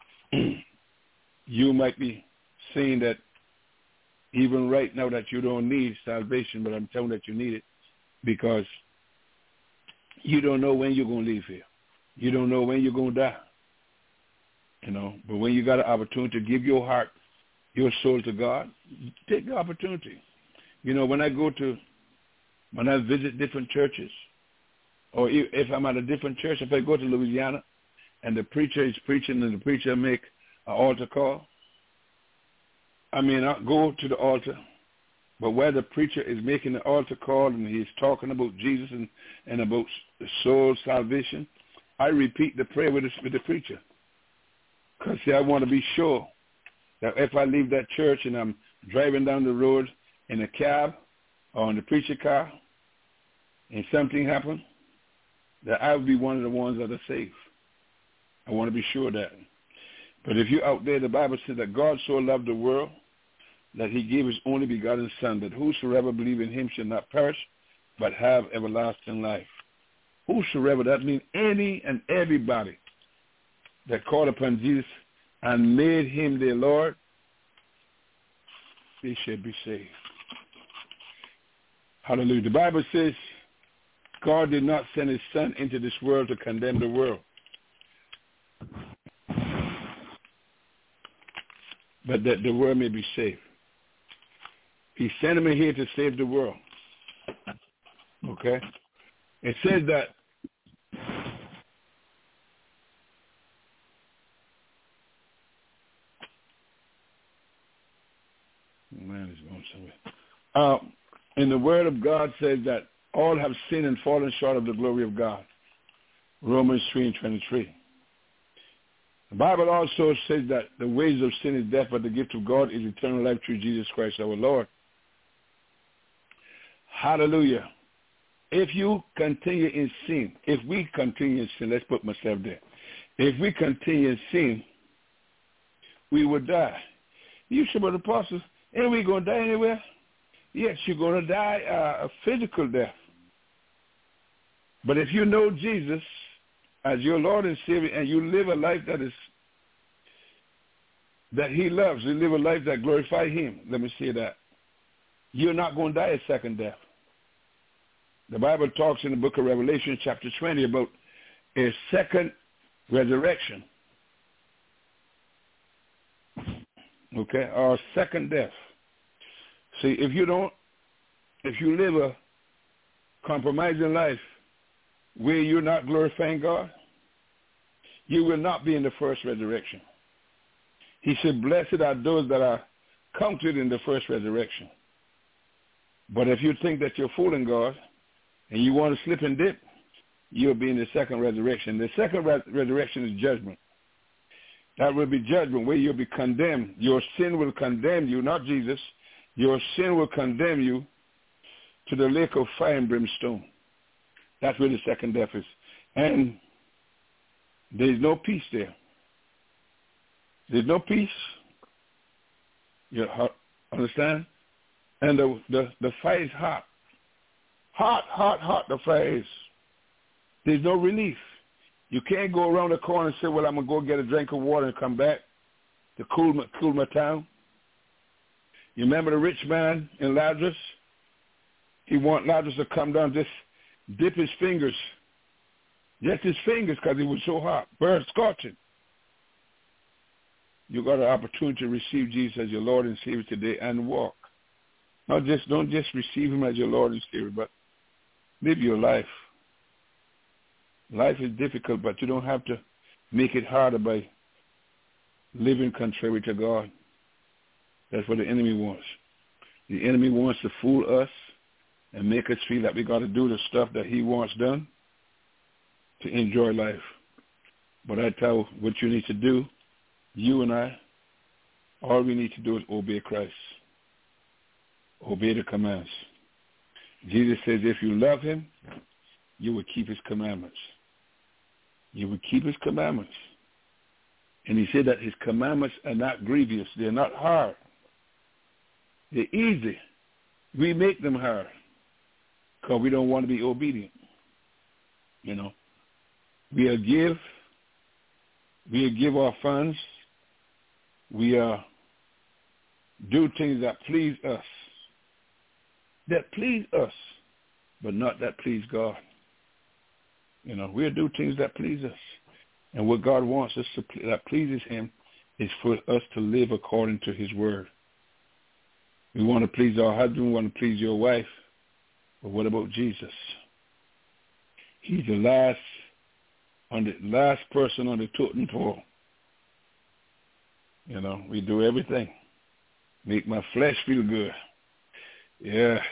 You might be saying that even right now that you don't need salvation, but I'm telling you that you need it because you don't know when you're going to leave here. You don't know when you're going to die. You know, but when you got an opportunity to give your heart, your soul to God, take the opportunity. You know, when I go to, when I visit different churches, or if I'm at a different church, if I go to Louisiana and the preacher is preaching and the preacher make an altar call, I mean, I go to the altar, but where the preacher is making the altar call and he's talking about Jesus and, and about the soul salvation, I repeat the prayer with the, with the preacher. Because, see, I want to be sure that if I leave that church and I'm driving down the road in a cab or in the preacher car and something happens, that I will be one of the ones that are safe. I want to be sure of that. But if you're out there, the Bible says that God so loved the world that he gave his only begotten Son, that whosoever believe in him shall not perish, but have everlasting life. Whosoever, that means any and everybody that called upon Jesus and made him their Lord, they should be saved. Hallelujah. The Bible says God did not send his Son into this world to condemn the world, but that the world may be saved. He sent him in here to save the world. Okay? It says that man is going somewhere. Uh, and the word of God says that all have sinned and fallen short of the glory of God. Romans three and twenty-three. The Bible also says that the wages of sin is death, but the gift of God is eternal life through Jesus Christ our Lord. Hallelujah. If you continue in sin, if we continue in sin, let's put myself there. If we continue in sin, we will die. You said, but apostles, ain't we going to die anywhere? Yes, you're going to die uh, a physical death. But if you know Jesus as your Lord and Savior and you live a life that is that he loves, you live a life that glorifies him, let me say that, you're not going to die a second death. The Bible talks in the book of Revelation chapter twenty about a second resurrection. Okay, or a second death. See, if you don't, if you live a compromising life where you're not glorifying God, you will not be in the first resurrection. He said, blessed are those that are counted in the first resurrection. But if you think that you're fooling God and you want to slip and dip, you'll be in the second resurrection. The second res- resurrection is judgment. That will be judgment where you'll be condemned. Your sin will condemn you, not Jesus. Your sin will condemn you to the lake of fire and brimstone. That's where the second death is. And there's no peace there. There's no peace. You understand? And the, the, the fire is hot. Hot, hot, hot the fire is. There's no relief. You can't go around the corner and say, well, I'm going to go get a drink of water and come back to cool my, cool my town. You remember the rich man in Lazarus? He wanted Lazarus to come down, just dip his fingers, just his fingers, because it was so hot, burn, scorching. You got an opportunity to receive Jesus as your Lord and Savior today and walk. Not just don't just receive him as your Lord and Savior, but live your life. Life is difficult, but you don't have to make it harder by living contrary to God. That's what the enemy wants. The enemy wants to fool us and make us feel that we got to do the stuff that he wants done to enjoy life. But I tell you what you need to do, you and I, all we need to do is obey Christ. Obey the commands. Jesus says if you love him, you will keep his commandments. You will keep his commandments. And he said that his commandments are not grievous. They're not hard. They're easy. We make them hard because we don't want to be obedient. You know, we'll give, we'll give our funds, we'll do things that please us, that please us, but not that please God. You know, we'll do things that please us. And what God wants us to, that pleases him, is for us to live according to his word. We want to please our husband, we want to please your wife, but what about Jesus? He's the last, on the last person on the totem pole. You know, we do everything. Make my flesh feel good. Yeah.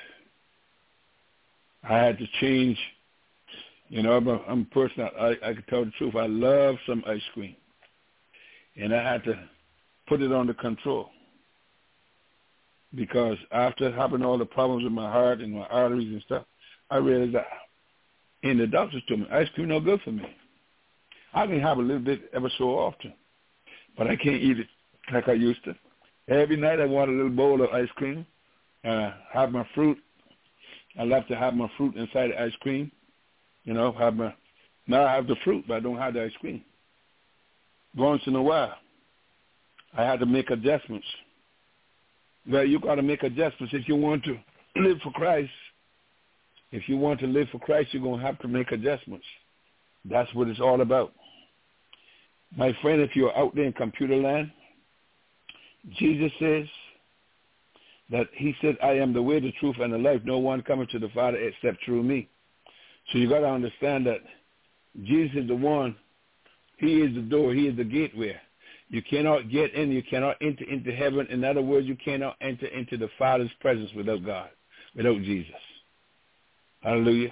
I had to change. You know, I'm a, I'm a person, I, I can tell the truth. I love some ice cream. And I had to put it under control. Because after having all the problems with my heart and my arteries and stuff, I realized that, and the doctors told me, ice cream no good for me. I can have a little bit ever so often, but I can't eat it like I used to. Every night I want a little bowl of ice cream, uh, have my fruit. I love to have my fruit inside the ice cream. You know, have my, now I have the fruit, but I don't have the ice cream. Once in a while, I had to make adjustments. Well, you got to make adjustments if you want to live for Christ. If you want to live for Christ, you're going to have to make adjustments. That's what it's all about. My friend, if you're out there in computer land, Jesus says that he said, I am the way, the truth, and the life. No one coming to the Father except through me. So you got to understand that Jesus is the one. He is the door. He is the gateway. You cannot get in. You cannot enter into heaven. In other words, you cannot enter into the Father's presence without God, without Jesus. Hallelujah.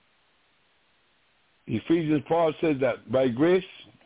Ephesians, Paul says that by grace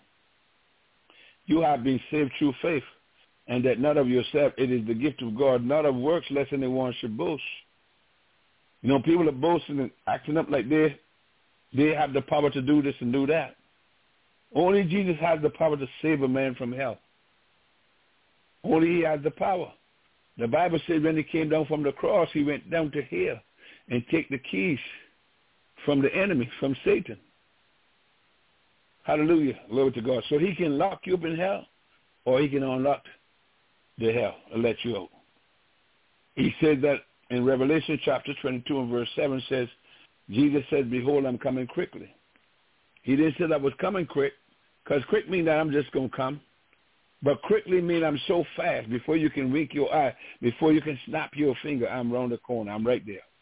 you have been saved through faith, and that not of yourself, it is the gift of God, not of works, lest anyone should boast. You know, people are boasting and acting up like they, they have the power to do this and do that. Only Jesus has the power to save a man from hell. Only he has the power. The Bible says when he came down from the cross, he went down to hell and take the keys from the enemy, from Satan. Hallelujah. Glory to God. So he can lock you up in hell, or he can unlock the hell and let you out. He said that in Revelation chapter twenty-two and verse seven says, Jesus said, behold, I'm coming quickly. He didn't say that I was coming quick, because quick means that I'm just going to come. But quickly means I'm so fast, before you can wink your eye, before you can snap your finger, I'm around the corner. I'm right there.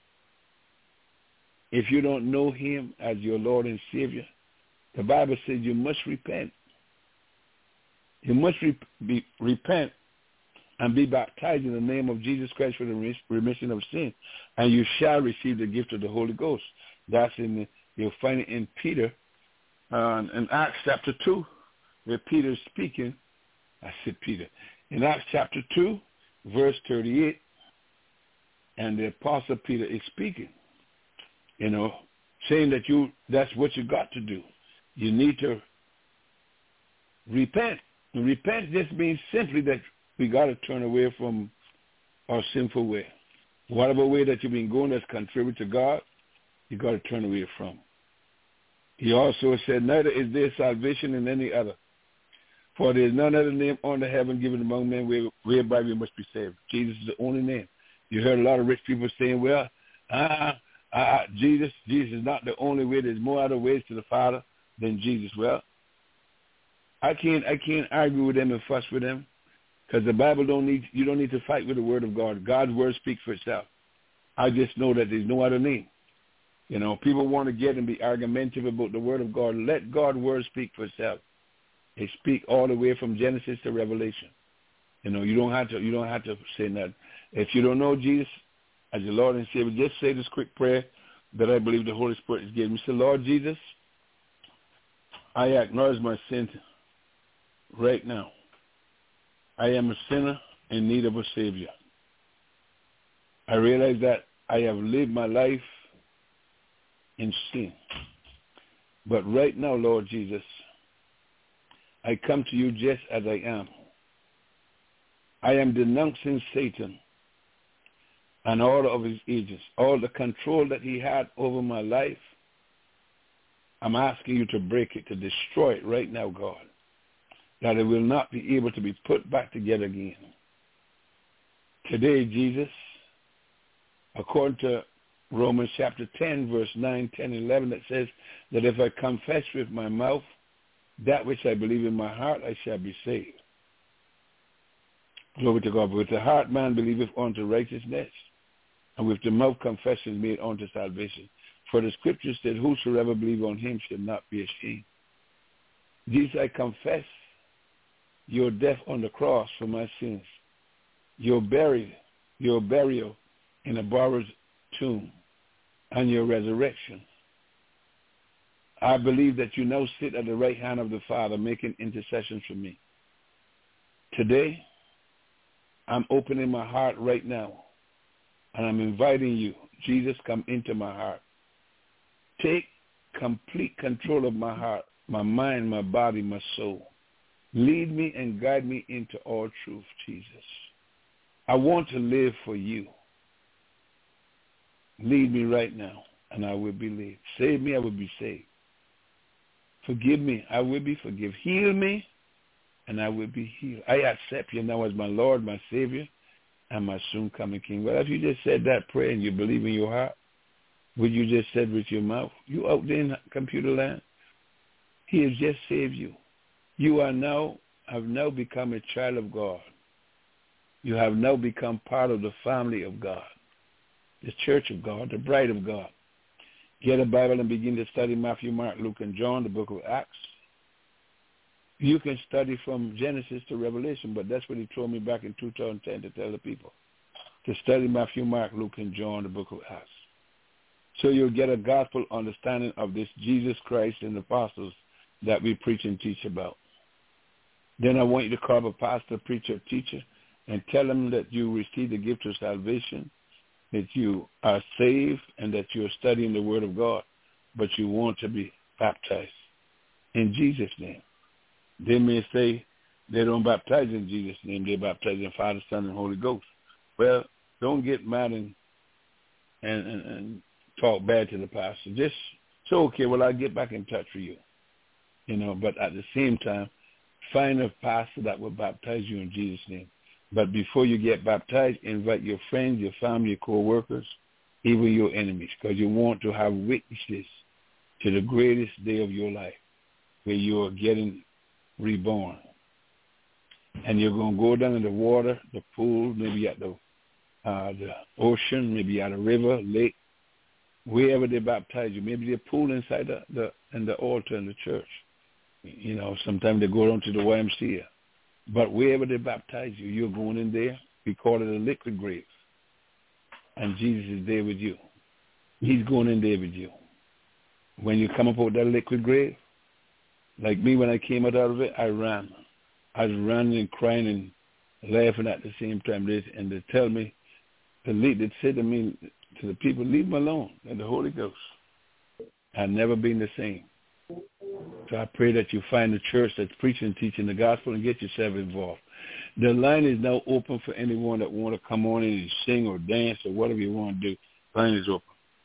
If you don't know him as your Lord and Savior, the Bible says you must repent. You must re- be, repent and be baptized in the name of Jesus Christ for the remission of sin, and you shall receive the gift of the Holy Ghost. That's in the, you'll find it in Peter, uh, in Acts chapter two, where Peter is speaking. I said Peter. In Acts chapter two, verse thirty-eight, and the Apostle Peter is speaking, you know, saying that you that's what you got to do. You need to repent. And repent just means simply that we got to turn away from our sinful way. Whatever way that you've been going that's contrary to God, you got to turn away from. He also said, neither is there salvation in any other. For there is none other name under heaven given among men where, whereby we must be saved. Jesus is the only name. You heard a lot of rich people saying, well, uh, uh, Jesus, Jesus is not the only way. There's more other ways to the Father than Jesus. Well, I can't, I can't argue with them and fuss with them, because the Bible don't need, you don't need to fight with the Word of God. God's Word speaks for itself. I just know that there's no other name. You know, people want to get and be argumentative about the Word of God. Let God's Word speak for itself. They speak all the way from Genesis to Revelation. You know, you don't have to, you don't have to say nothing. If you don't know Jesus as your Lord and Savior, just say this quick prayer that I believe the Holy Spirit is giving me. Say, Lord Jesus, I acknowledge my sin right now. I am a sinner in need of a Savior. I realize that I have lived my life in sin. But right now, Lord Jesus, I come to you just as I am. I am denouncing Satan. and all of his agents, all the control that he had over my life, I'm asking you to break it, to destroy it right now, God, that it will not be able to be put back together again. Today, Jesus, according to Romans chapter ten, verse nine, ten, eleven, that says that if I confess with my mouth that which I believe in my heart, I shall be saved. Glory to God. But with the heart man believeth unto righteousness, and with the mouth confession is made unto salvation. For the scripture said, whosoever believe on him shall not be ashamed. Jesus, I confess your death on the cross for my sins, your burial, your burial in a borrowed tomb, and your resurrection. I believe that you now sit at the right hand of the Father making intercession for me. Today, I'm opening my heart right now, and I'm inviting you, Jesus, come into my heart. Take complete control of my heart, my mind, my body, my soul. Lead me and guide me into all truth, Jesus. I want to live for you. Lead me right now, and I will be led. Save me, I will be saved. Forgive me, I will be forgiven. Heal me, and I will be healed. I accept you now as my Lord, my Savior, and my soon-coming King. Well, if you just said that prayer and you believe in your heart, what you just said with your mouth, you out there in computer land, he has just saved you. You are now, have now become a child of God. You have now become part of the family of God, the church of God, the bride of God. Get a Bible and begin to study Matthew, Mark, Luke, and John, the book of Acts. You can study from Genesis to Revelation, but that's what he told me back in two thousand ten to tell the people, to study Matthew, Mark, Luke, and John, the book of Acts. So you'll get a gospel understanding of this Jesus Christ and the apostles that we preach and teach about. Then I want you to call a pastor, preacher, teacher, and tell them that you received the gift of salvation, that you are saved, and that you're studying the Word of God, but you want to be baptized in Jesus' name. They may say they don't baptize in Jesus' name. They baptize in Father, Son, and Holy Ghost. Well, don't get mad and and, and, and talk bad to the pastor. Just, so, okay, well, I'll get back in touch with you. You know, but at the same time, find a pastor that will baptize you in Jesus' name. But before you get baptized, invite your friends, your family, your co-workers, even your enemies, because you want to have witnesses to the greatest day of your life, where you are getting reborn. And you're going to go down in the water, the pool, maybe at the uh, the ocean, maybe at a river, lake, wherever they baptize you. Maybe they pool inside the, the in the altar in the church. You know, sometimes they go down to the Y M C A. But wherever they baptize you, you're going in there. We call it a liquid grave. And Jesus is there with you. He's going in there with you. When you come up with that liquid grave, like me, when I came out of it, I ran. I was running and crying and laughing at the same time. And they tell me, the lead, they said to me, to the people, leave me alone, and the Holy Ghost. I've never been the same. So I pray that you find a church that's preaching and teaching the gospel and get yourself involved. The line is now open for anyone that want to come on in and sing or dance or whatever you want to do. The line is open.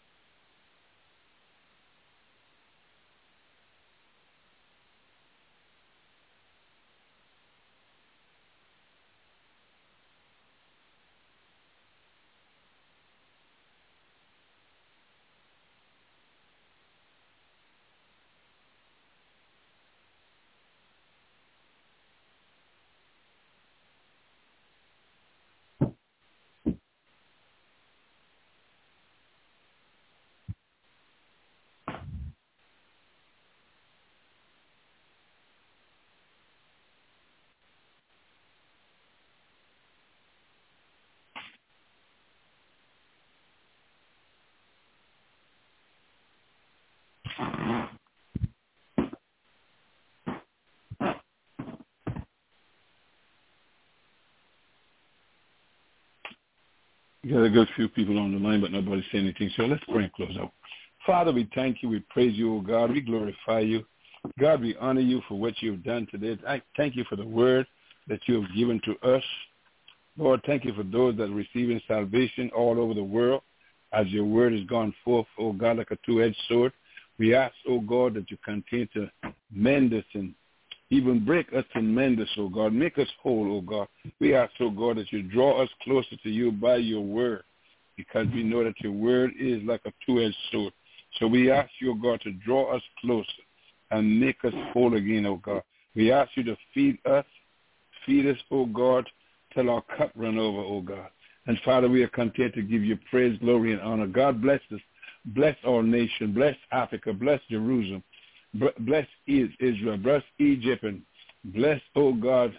You got a good few people on the line, but nobody's saying anything. So let's pray and close out. Father, we thank you. We praise you, O God. We glorify you. God, we honor you for what you've done today. I thank you for the word that you have given to us. Lord, thank you for those that are receiving salvation all over the world as your word has gone forth, oh God, like a two-edged sword. We ask, oh God, that you continue to mend us and even break us and mend us, oh God. Make us whole, oh God. We ask, oh God, that you draw us closer to you by your word, because we know that your word is like a two-edged sword. So we ask you, oh God, to draw us closer and make us whole again, oh God. We ask you to feed us, feed us, oh God, till our cup run over, oh God. And Father, we are content to give you praise, glory, and honor. God bless us. Bless our nation. Bless Africa. Bless Jerusalem. Bless Israel. Bless Egypt. And bless, oh God,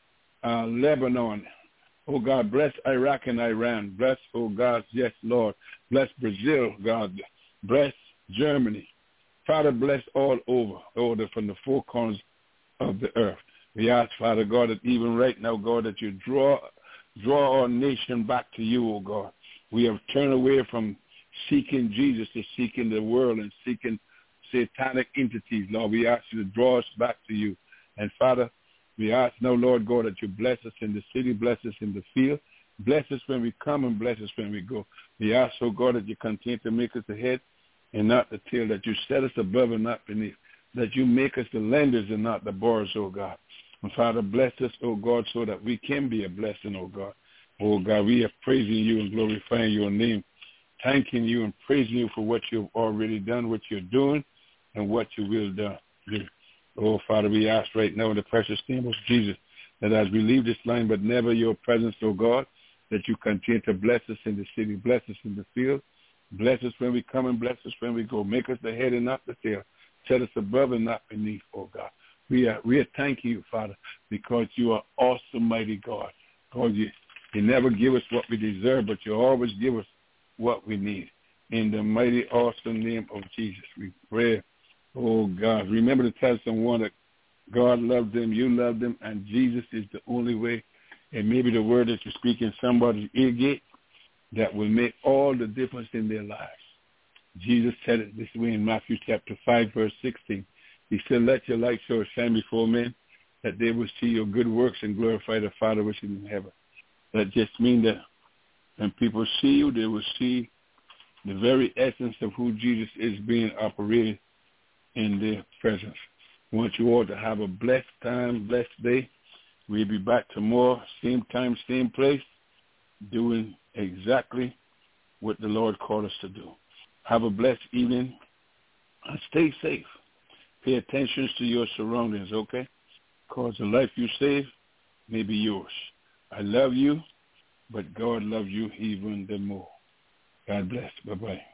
uh, Lebanon. Oh God, bless Iraq and Iran. Bless, oh God, yes, Lord. Bless Brazil, God. Bless Germany. Father, bless all over, over from the four corners of the earth. We ask, Father God, that even right now, God, that you draw draw our nation back to you, oh God. We have turned away from seeking Jesus to seeking the world and seeking satanic entities, Lord. We ask you to draw us back to you. And Father, we ask now, Lord God, that you bless us in the city, bless us in the field, bless us when we come and bless us when we go. We ask, oh God, that you continue to make us the head and not the tail, that you set us above and not beneath, that you make us the lenders and not the borrowers, oh God. And Father, bless us, oh God, so that we can be a blessing, oh God. Oh God, we are praising you and glorifying your name, thanking you and praising you for what you've already done, what you're doing, and what you will do. Oh, Father, we ask right now in the precious name of Jesus that as we leave this line, but never your presence, oh God, that you continue to bless us in the city, bless us in the field, bless us when we come and bless us when we go. Make us the head and not the tail. Set us above and not beneath, oh God. We are, we are thanking you, Father, because you are awesome, mighty God. God, you, you never give us what we deserve, but you always give us what we need. In the mighty, awesome name of Jesus, we pray. Oh, God, remember to tell someone that God loved them, you love them, and Jesus is the only way. And maybe the word that you speak in somebody's ear gate that will make all the difference in their lives. Jesus said it this way in Matthew chapter five, verse sixteen. He said, let your light so shine before men that they will see your good works and glorify the Father which is in heaven. That just means that when people see you, they will see the very essence of who Jesus is being operated in their presence. I want you all to have a blessed time, blessed day. We'll be back tomorrow, same time, same place, doing exactly what the Lord called us to do. Have a blessed evening and stay safe. Pay attention to your surroundings, okay? Because the life you save may be yours. I love you, but God loves you even the more. God bless. Bye-bye.